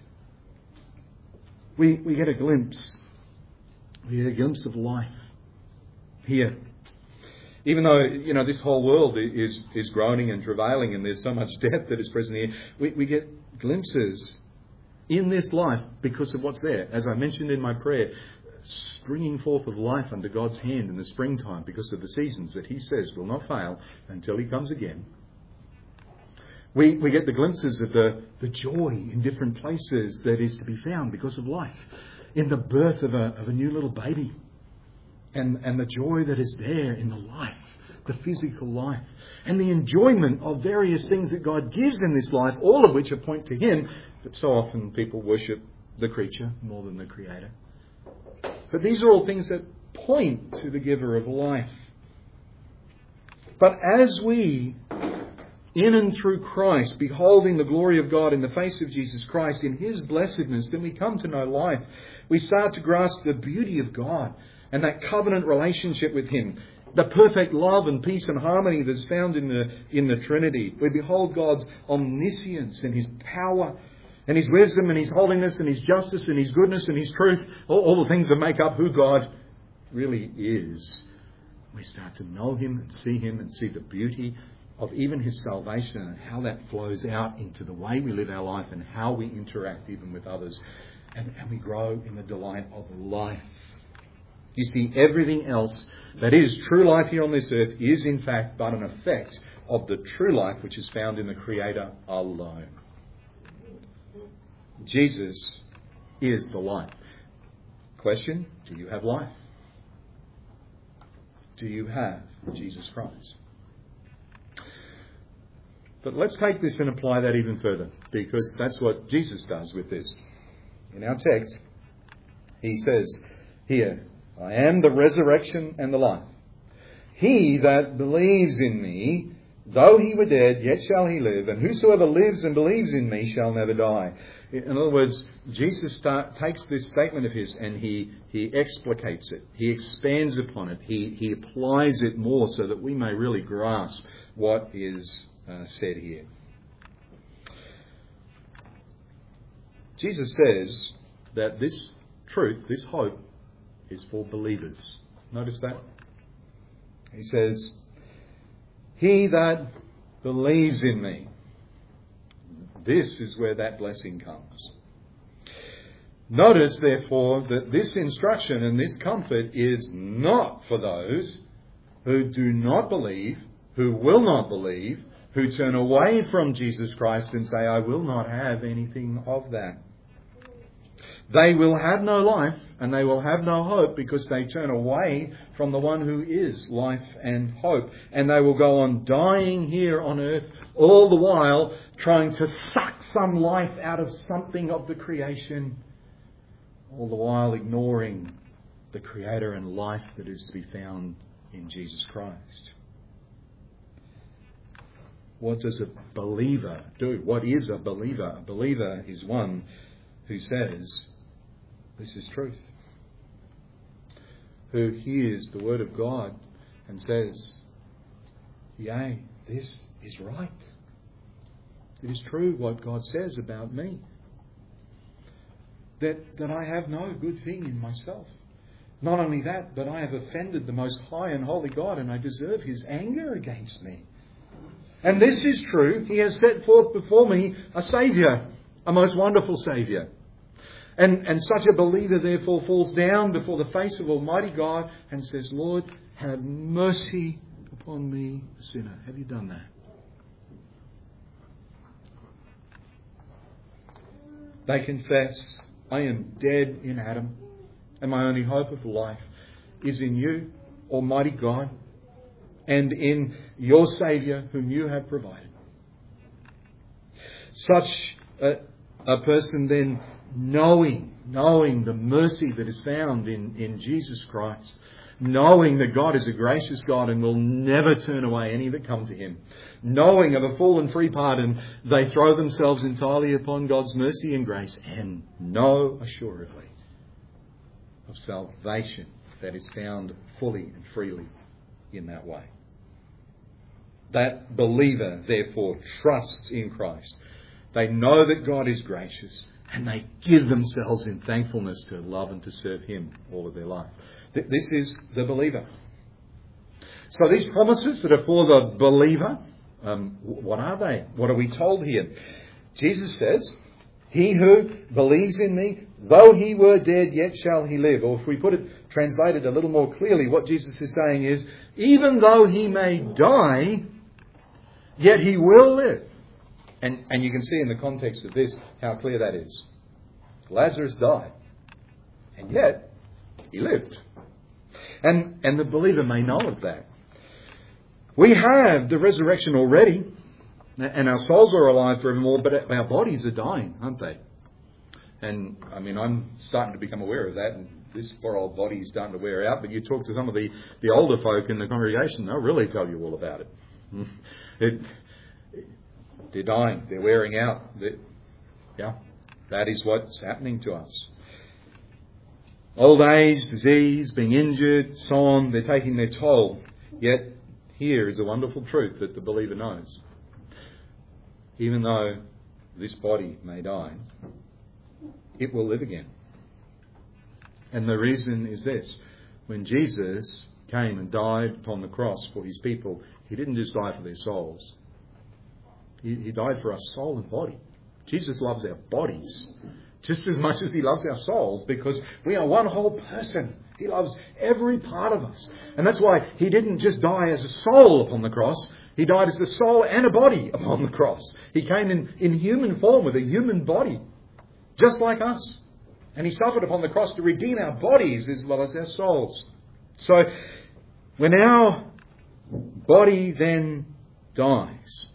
we, we get a glimpse. We get a glimpse of life here. Even though, you know, this whole world is, is groaning and travailing and there's so much death that is present here, we, we get glimpses in this life because of what's there. As I mentioned in my prayer, springing forth of life under God's hand in the springtime because of the seasons that He says will not fail until He comes again. We, we get the glimpses of the, the joy in different places that is to be found because of life. In the birth of a, of a new little baby. And, and the joy that is there in the life, the physical life. And the enjoyment of various things that God gives in this life, all of which are point to Him. But so often people worship the creature more than the Creator. But these are all things that point to the giver of life. But as we, in and through Christ, beholding the glory of God in the face of Jesus Christ, in His blessedness, then we come to know life. We start to grasp the beauty of God and that covenant relationship with Him. The perfect love and peace and harmony that's found in the, in the Trinity. We behold God's omniscience and His power and His wisdom and His holiness and His justice and His goodness and His truth. All, all the things that make up who God really is. We start to know Him and see Him and see the beauty of even His salvation and how that flows out into the way we live our life and how we interact even with others. And, and we grow in the delight of life. You see, everything else that is true life here on this earth is in fact but an effect of the true life which is found in the Creator alone. Jesus is the life. Question, do you have life? Do you have Jesus Christ? But let's take this and apply that even further, because that's what Jesus does with this. In our text, He says here, I am the resurrection and the life. He that believes in me, though he were dead, yet shall he live, and whosoever lives and believes in me shall never die. In other words, Jesus start, takes this statement of His and he, he explicates it. He expands upon it. He, he applies it more so that we may really grasp what is uh, said here. Jesus says that this truth, this hope, is for believers. Notice that? He says, he that believes in me. This is where that blessing comes. Notice, therefore, that this instruction and this comfort is not for those who do not believe, who will not believe, who turn away from Jesus Christ and say, I will not have anything of that. They will have no life and they will have no hope because they turn away from the one who is life and hope. And they will go on dying here on earth all the while trying to suck some life out of something of the creation, all the while ignoring the Creator and life that is to be found in Jesus Christ. What does a believer do? What is a believer? A believer is one who says, this is truth. Who hears the word of God and says, yea, this is right. It is true what God says about me. That, that I have no good thing in myself. Not only that, but I have offended the most high and holy God and I deserve His anger against me. And this is true. He has set forth before me a Saviour, a most wonderful Saviour. And, and such a believer therefore falls down before the face of Almighty God and says, Lord, have mercy upon me, a sinner. Have you done that? They confess, I am dead in Adam, and my only hope of life is in you, Almighty God, and in your Saviour whom you have provided. Such a, a person then, knowing, knowing the mercy that is found in, in Jesus Christ, knowing that God is a gracious God and will never turn away any that come to Him, knowing of a full and free pardon, they throw themselves entirely upon God's mercy and grace and know assuredly of salvation that is found fully and freely in that way. That believer, therefore, trusts in Christ. They know that God is gracious and they give themselves in thankfulness to love and to serve Him all of their life. This is the believer. So these promises that are for the believer, um, what are they? What are we told here? Jesus says, he who believes in me, though he were dead, yet shall he live. Or if we put it, translated a little more clearly, what Jesus is saying is, even though he may die, yet he will live. And, and you can see in the context of this how clear that is. Lazarus died, and yet he lived. And, and the believer may know of that. We have the resurrection already, and our souls are alive forevermore, but our bodies are dying, aren't they? And, I mean, I'm starting to become aware of that, and this poor old body is starting to wear out, but you talk to some of the, the older folk in the congregation, they'll really tell you all about it. it they're dying, they're wearing out. They're, yeah, that is what's happening to us. Old age, disease, being injured, so on, they're taking their toll. Yet, here is a wonderful truth that the believer knows. Even though this body may die, it will live again. And the reason is this. When Jesus came and died upon the cross for His people, He didn't just die for their souls. He, he died for our soul and body. Jesus loves our bodies just as much as He loves our souls, because we are one whole person. He loves every part of us. And that's why He didn't just die as a soul upon the cross. He died as a soul and a body upon the cross. He came in, in human form with a human body, just like us. And He suffered upon the cross to redeem our bodies as well as our souls. So, when our body then dies,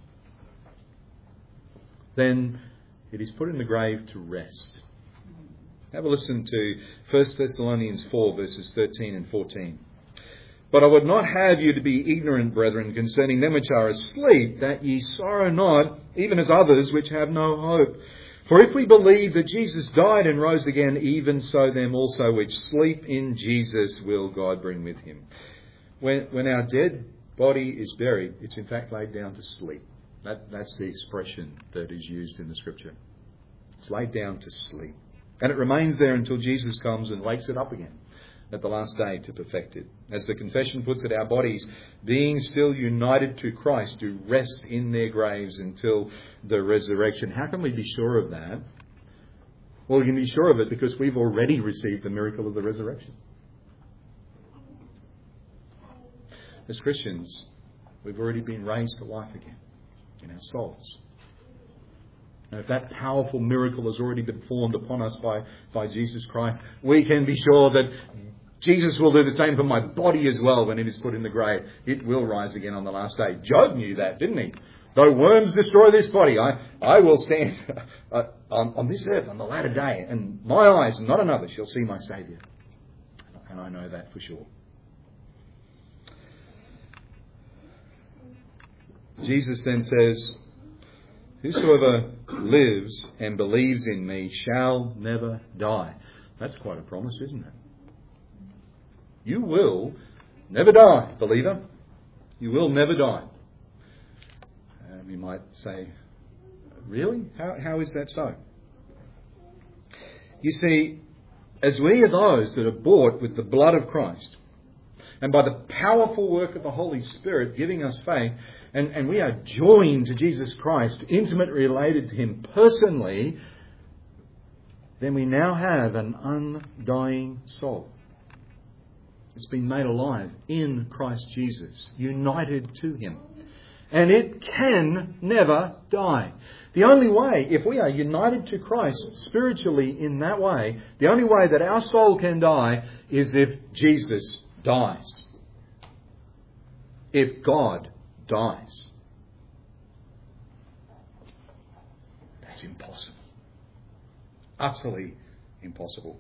then it is put in the grave to rest. Have a listen to First Thessalonians four, verses thirteen and fourteen. But I would not have you to be ignorant, brethren, concerning them which are asleep, that ye sorrow not, even as others which have no hope. For if we believe that Jesus died and rose again, even so them also which sleep in Jesus will God bring with Him. When, when our dead body is buried, it's in fact laid down to sleep. That, that's the expression that is used in the Scripture. It's laid down to sleep. And it remains there until Jesus comes and wakes it up again at the last day to perfect it. As the confession puts it, our bodies, being still united to Christ, do rest in their graves until the resurrection. How can we be sure of that? Well, we can be sure of it because we've already received the miracle of the resurrection. As Christians, we've already been raised to life again in our souls. And if that powerful miracle has already been formed upon us by, by Jesus Christ, we can be sure that Jesus will do the same for my body as well when it is put in the grave. It will rise again on the last day. Job knew that, didn't he? Though worms destroy this body, I, I will stand uh, on, on this earth on the latter day, and my eyes, and not another, shall see my Saviour. And I know that for sure. Jesus then says, whosoever lives and believes in me shall never die. That's quite a promise, isn't it? You will never die, believer. You will never die. Um, you might say, really? How, how is that so? You see, as we are those that are bought with the blood of Christ, and by the powerful work of the Holy Spirit giving us faith, and, and we are joined to Jesus Christ, intimately related to Him personally, then we now have an undying soul. It's been made alive in Christ Jesus, united to Him. And it can never die. The only way, if we are united to Christ spiritually in that way, the only way that our soul can die is if Jesus dies. If God dies. That's impossible. Utterly impossible.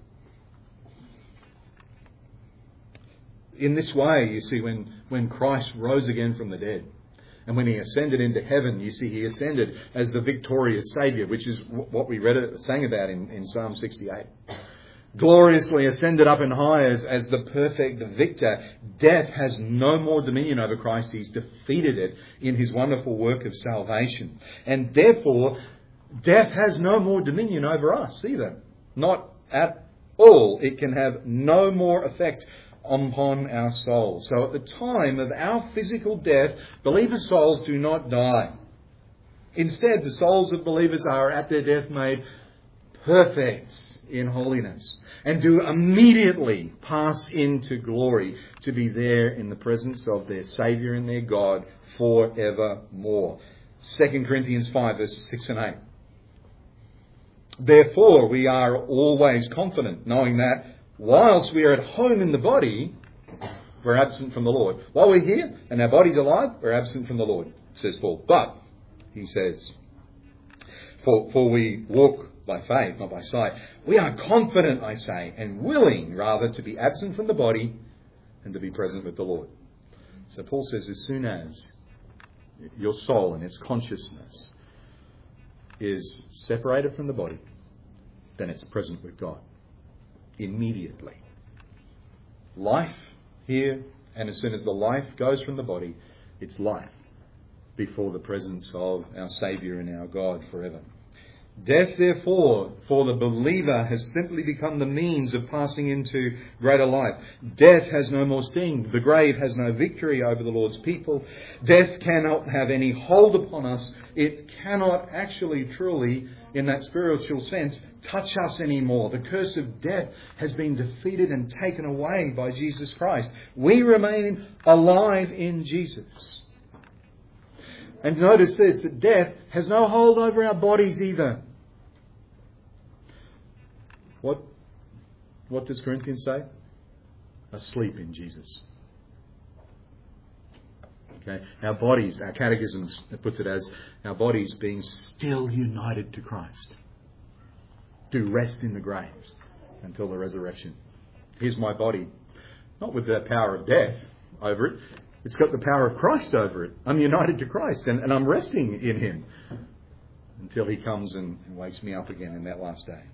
In this way, you see, when, when Christ rose again from the dead, and when he ascended into heaven, you see, he ascended as the victorious Saviour, which is what we read, sang about in, in Psalm sixty-eight. Gloriously ascended up in high as, as the perfect victor. Death has no more dominion over Christ. He's defeated it in his wonderful work of salvation. And therefore, death has no more dominion over us either. Not at all. It can have no more effect upon our souls. So at the time of our physical death, believers' souls do not die. Instead, the souls of believers are at their death made perfect in holiness and do immediately pass into glory to be there in the presence of their Saviour and their God forevermore. Second Corinthians five, verses six and eight. Therefore, we are always confident, knowing that whilst we are at home in the body, we're absent from the Lord. While we're here and our body's alive, we're absent from the Lord, says Paul. But, he says, for, for we walk by faith, not by sight. We are confident, I say, and willing rather to be absent from the body and to be present with the Lord. So Paul says, as soon as your soul and its consciousness is separated from the body, then it's present with God. Immediately. Life here, and as soon as the life goes from the body, it's life before the presence of our Saviour and our God forever. Death, therefore, for the believer has simply become the means of passing into greater life. Death has no more sting. The grave has no victory over the Lord's people. Death cannot have any hold upon us. It cannot actually, truly, in that spiritual sense, touch us anymore. The curse of death has been defeated and taken away by Jesus Christ. We remain alive in Jesus. And notice this, that death has no hold over our bodies either. What, what does Corinthians say? Asleep in Jesus. Okay, our bodies, our catechism puts it as our bodies being still united to Christ do rest in the graves until the resurrection. Here's my body, not with the power of death over it. It's got the power of Christ over it. I'm united to Christ and, and I'm resting in Him until He comes and, and wakes me up again in that last day.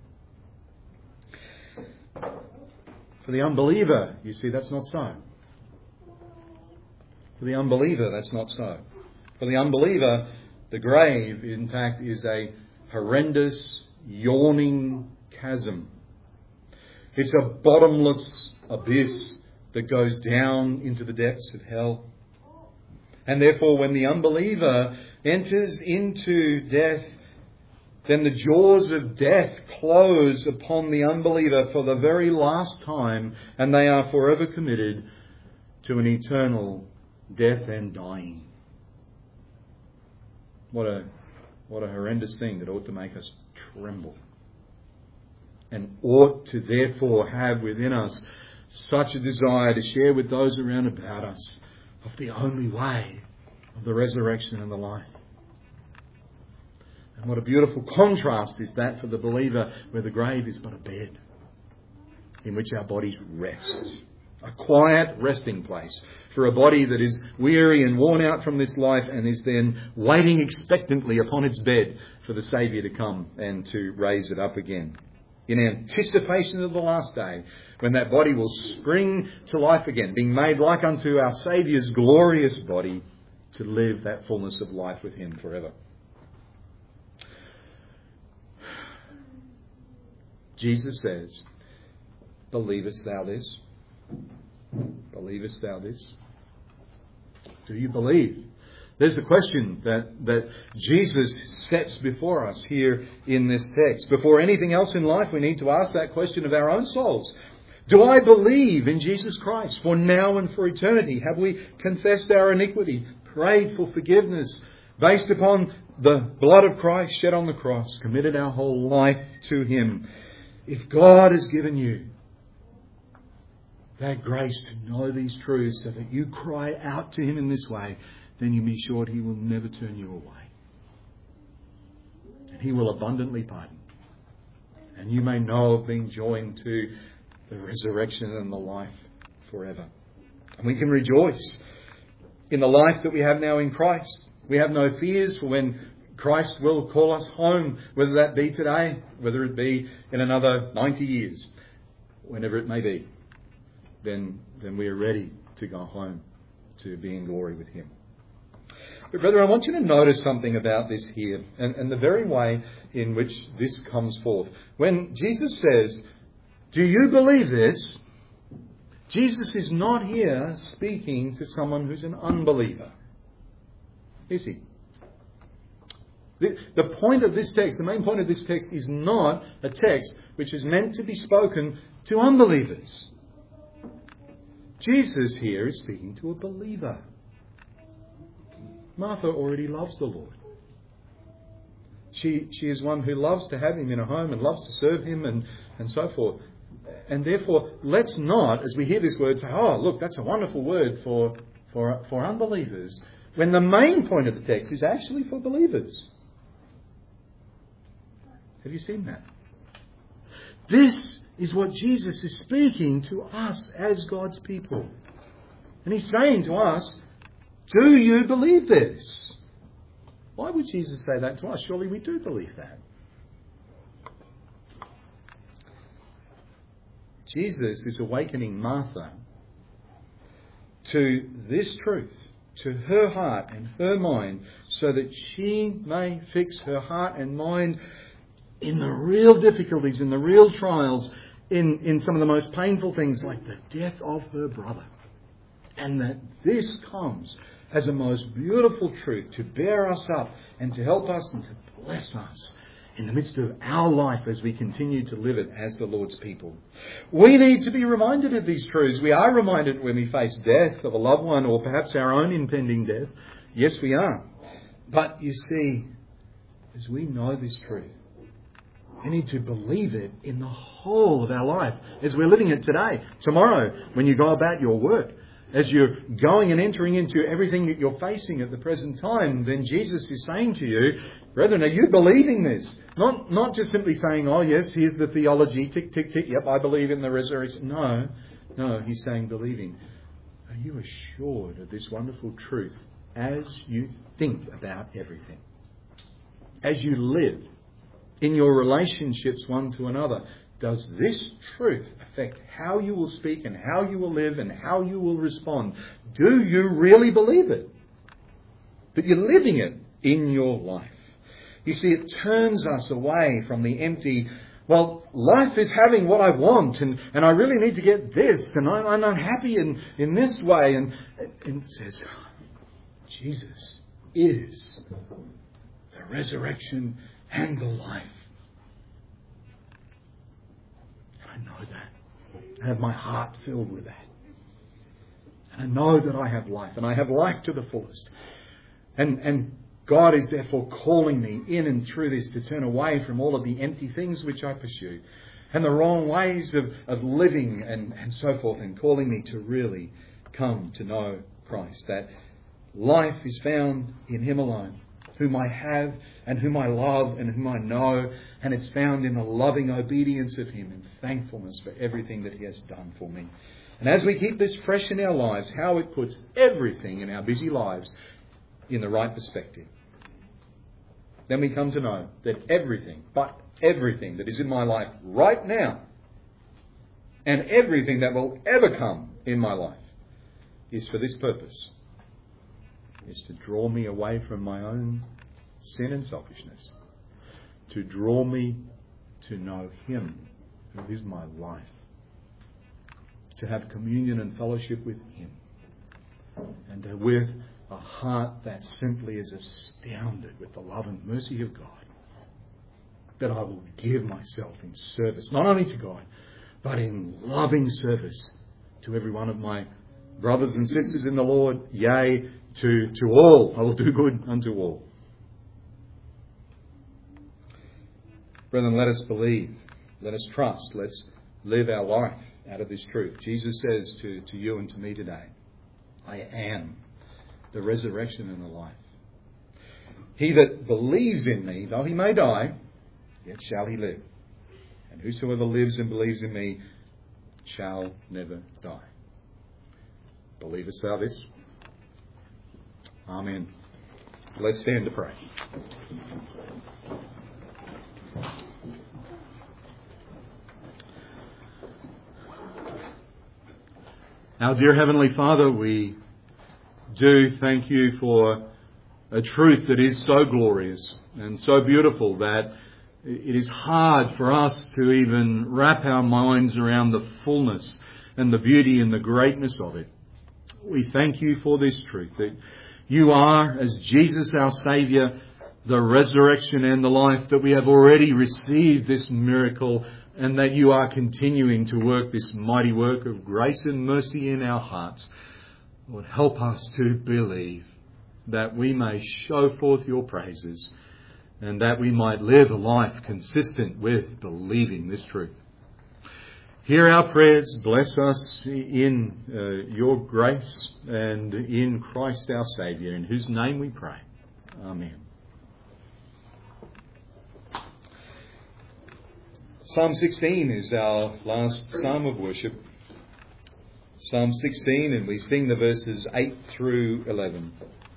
For the unbeliever, you see, that's not so. For the unbeliever, that's not so. For the unbeliever, the grave, in fact, is a horrendous, yawning chasm. It's a bottomless abyss that goes down into the depths of hell. And therefore, when the unbeliever enters into death, then the jaws of death close upon the unbeliever for the very last time, and they are forever committed to an eternal death and dying. What a, what a horrendous thing that ought to make us tremble. And ought to therefore have within us such a desire to share with those around about us of the only way of the resurrection and the life. And what a beautiful contrast is that for the believer, where the grave is but a bed in which our bodies rest. A quiet resting place for a body that is weary and worn out from this life and is then waiting expectantly upon its bed for the Saviour to come and to raise it up again. In anticipation of the last day, when that body will spring to life again, being made like unto our Saviour's glorious body, to live that fullness of life with Him forever. Jesus says, believest thou this? Believest thou this? Do you believe? There's the question that, that Jesus sets before us here in this text. Before anything else in life, we need to ask that question of our own souls. Do I believe in Jesus Christ for now and for eternity? Have we confessed our iniquity, prayed for forgiveness based upon the blood of Christ shed on the cross, committed our whole life to Him. If God has given you that grace to know these truths so that you cry out to Him in this way, then you be sure He will never turn you away. And He will abundantly pardon. And you may know of being joined to the resurrection and the life forever. And we can rejoice in the life that we have now in Christ. We have no fears for when Christ will call us home, whether that be today, whether it be in another ninety years, whenever it may be. Then, then we are ready to go home to be in glory with Him. But brother, I want you to notice something about this here, and, and the very way in which this comes forth. When Jesus says, "Do you believe this?" Jesus is not here speaking to someone who's an unbeliever. Is He? The, the point of this text, the main point of this text is not a text which is meant to be spoken to unbelievers. Jesus here is speaking to a believer. Martha already loves the Lord. She, she is one who loves to have Him in her home and loves to serve Him and, and so forth. And therefore, let's not, as we hear this word, say, "Oh, look, that's a wonderful word for, for, for unbelievers," when the main point of the text is actually for believers. Have you seen that? This is what Jesus is speaking to us as God's people. And He's saying to us, do you believe this? Why would Jesus say that to us? Surely we do believe that. Jesus is awakening Martha to this truth, to her heart and her mind, so that she may fix her heart and mind in the real difficulties, in the real trials, in, in some of the most painful things like the death of her brother. And that this comes as a most beautiful truth to bear us up and to help us and to bless us in the midst of our life as we continue to live it as the Lord's people. We need to be reminded of these truths. We are reminded when we face death of a loved one or perhaps our own impending death. Yes, we are. But you see, as we know this truth, we need to believe it in the whole of our life as we're living it today. Tomorrow, when you go about your work, as you're going and entering into everything that you're facing at the present time, then Jesus is saying to you, brethren, are you believing this? Not, not just simply saying, "Oh yes, here's the theology, tick, tick, tick, yep, I believe in the resurrection." No, no, He's saying believing. Are you assured of this wonderful truth as you think about everything? As you live in your relationships one to another, does this truth affect how you will speak and how you will live and how you will respond? Do you really believe it? That you're living it in your life? You see, it turns us away from the empty, well, life is having what I want and, and I really need to get this and I'm, I'm unhappy in, in this way. And, and it says, Jesus is the resurrection and the life. I know that. I have my heart filled with that. And I know that I have life, and I have life to the fullest. And, and God is therefore calling me in and through this to turn away from all of the empty things which I pursue and the wrong ways of, of living and, and so forth, and calling me to really come to know Christ. That life is found in Him alone, whom I have and whom I love and whom I know, and it's found in the loving obedience of Him and thankfulness for everything that He has done for me. And as we keep this fresh in our lives, how it puts everything in our busy lives in the right perspective. Then we come to know that everything, but everything that is in my life right now, and everything that will ever come in my life, is for this purpose. Is to draw me away from my own sin and selfishness. To draw me to know Him, who is my life. To have communion and fellowship with Him. And to, with a heart that simply is astounded with the love and mercy of God, that I will give myself in service, not only to God, but in loving service to every one of my brothers and sisters in the Lord, yea, to, to all. I will do good unto all. Brethren, let us believe. Let us trust. Let's live our life out of this truth. Jesus says to, to you and to me today, I am the resurrection and the life. He that believes in me, though he may die, yet shall he live. And whosoever lives and believes in me shall never die. Believest thou this? Amen. Let's stand to pray. Our dear Heavenly Father, we do thank you for a truth that is so glorious and so beautiful that it is hard for us to even wrap our minds around the fullness and the beauty and the greatness of it. We thank you for this truth, that you are, as Jesus our Saviour, the resurrection and the life, that we have already received this miracle and that you are continuing to work this mighty work of grace and mercy in our hearts. Lord, help us to believe that we may show forth your praises and that we might live a life consistent with believing this truth. Hear our prayers, bless us in uh, your grace and in Christ our Saviour, in whose name we pray. Amen. Psalm sixteen is our last psalm of worship. Psalm sixteen, and we sing the verses eight through eleven.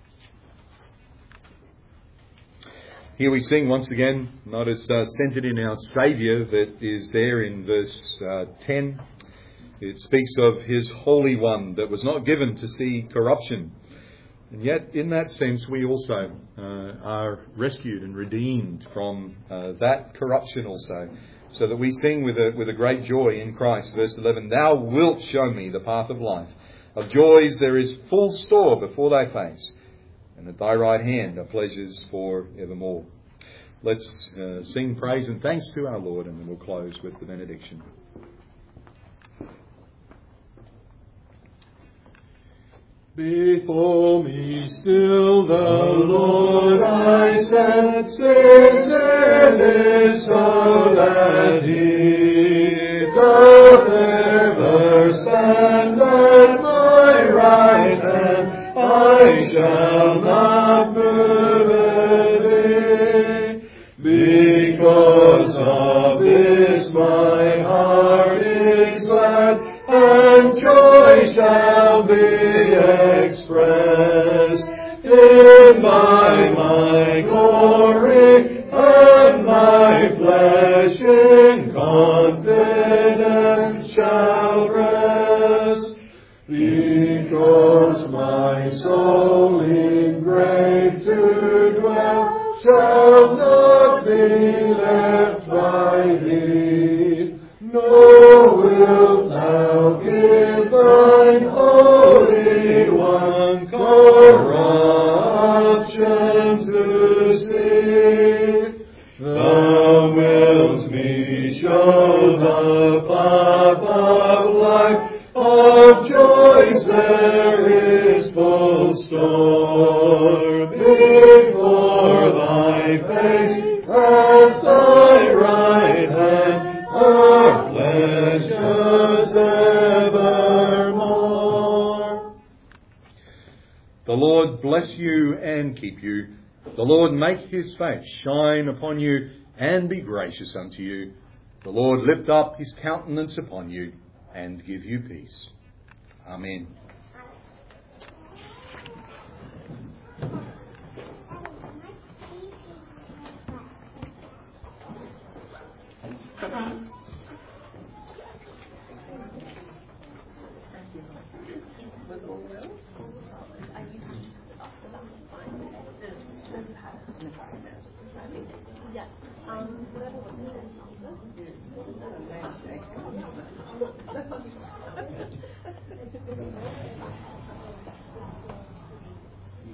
Here we sing once again, notice uh, centred in our Saviour that is there in verse uh, ten. It speaks of his Holy One that was not given to see corruption. And yet in that sense we also uh, are rescued and redeemed from uh, that corruption also. So that we sing with a, with a great joy in Christ. Verse eleven, Thou wilt show me the path of life. Of joys there is full store before thy face. And at thy right hand are pleasures for evermore. Let's uh, sing praise and thanks to our Lord, and then we'll close with the benediction. Before me still the Lord I set, sincerely so that He doth ever stand at my right hand. I shall not move thee. Because of this my heart is glad, and joy shall be expressed in my, my glory, and my flesh in confidence shall rest. Because my soul in grave to dwell shall not be left by thee, nor wilt thou give thine Holy One corruption to see. Thou wilt me show the path of life, of joys there is full store. Before thy face at thy right hand are pleasures evermore. The Lord bless you and keep you. The Lord make his face shine upon you and be gracious unto you. The Lord lift up his countenance upon you and give you peace. Amen.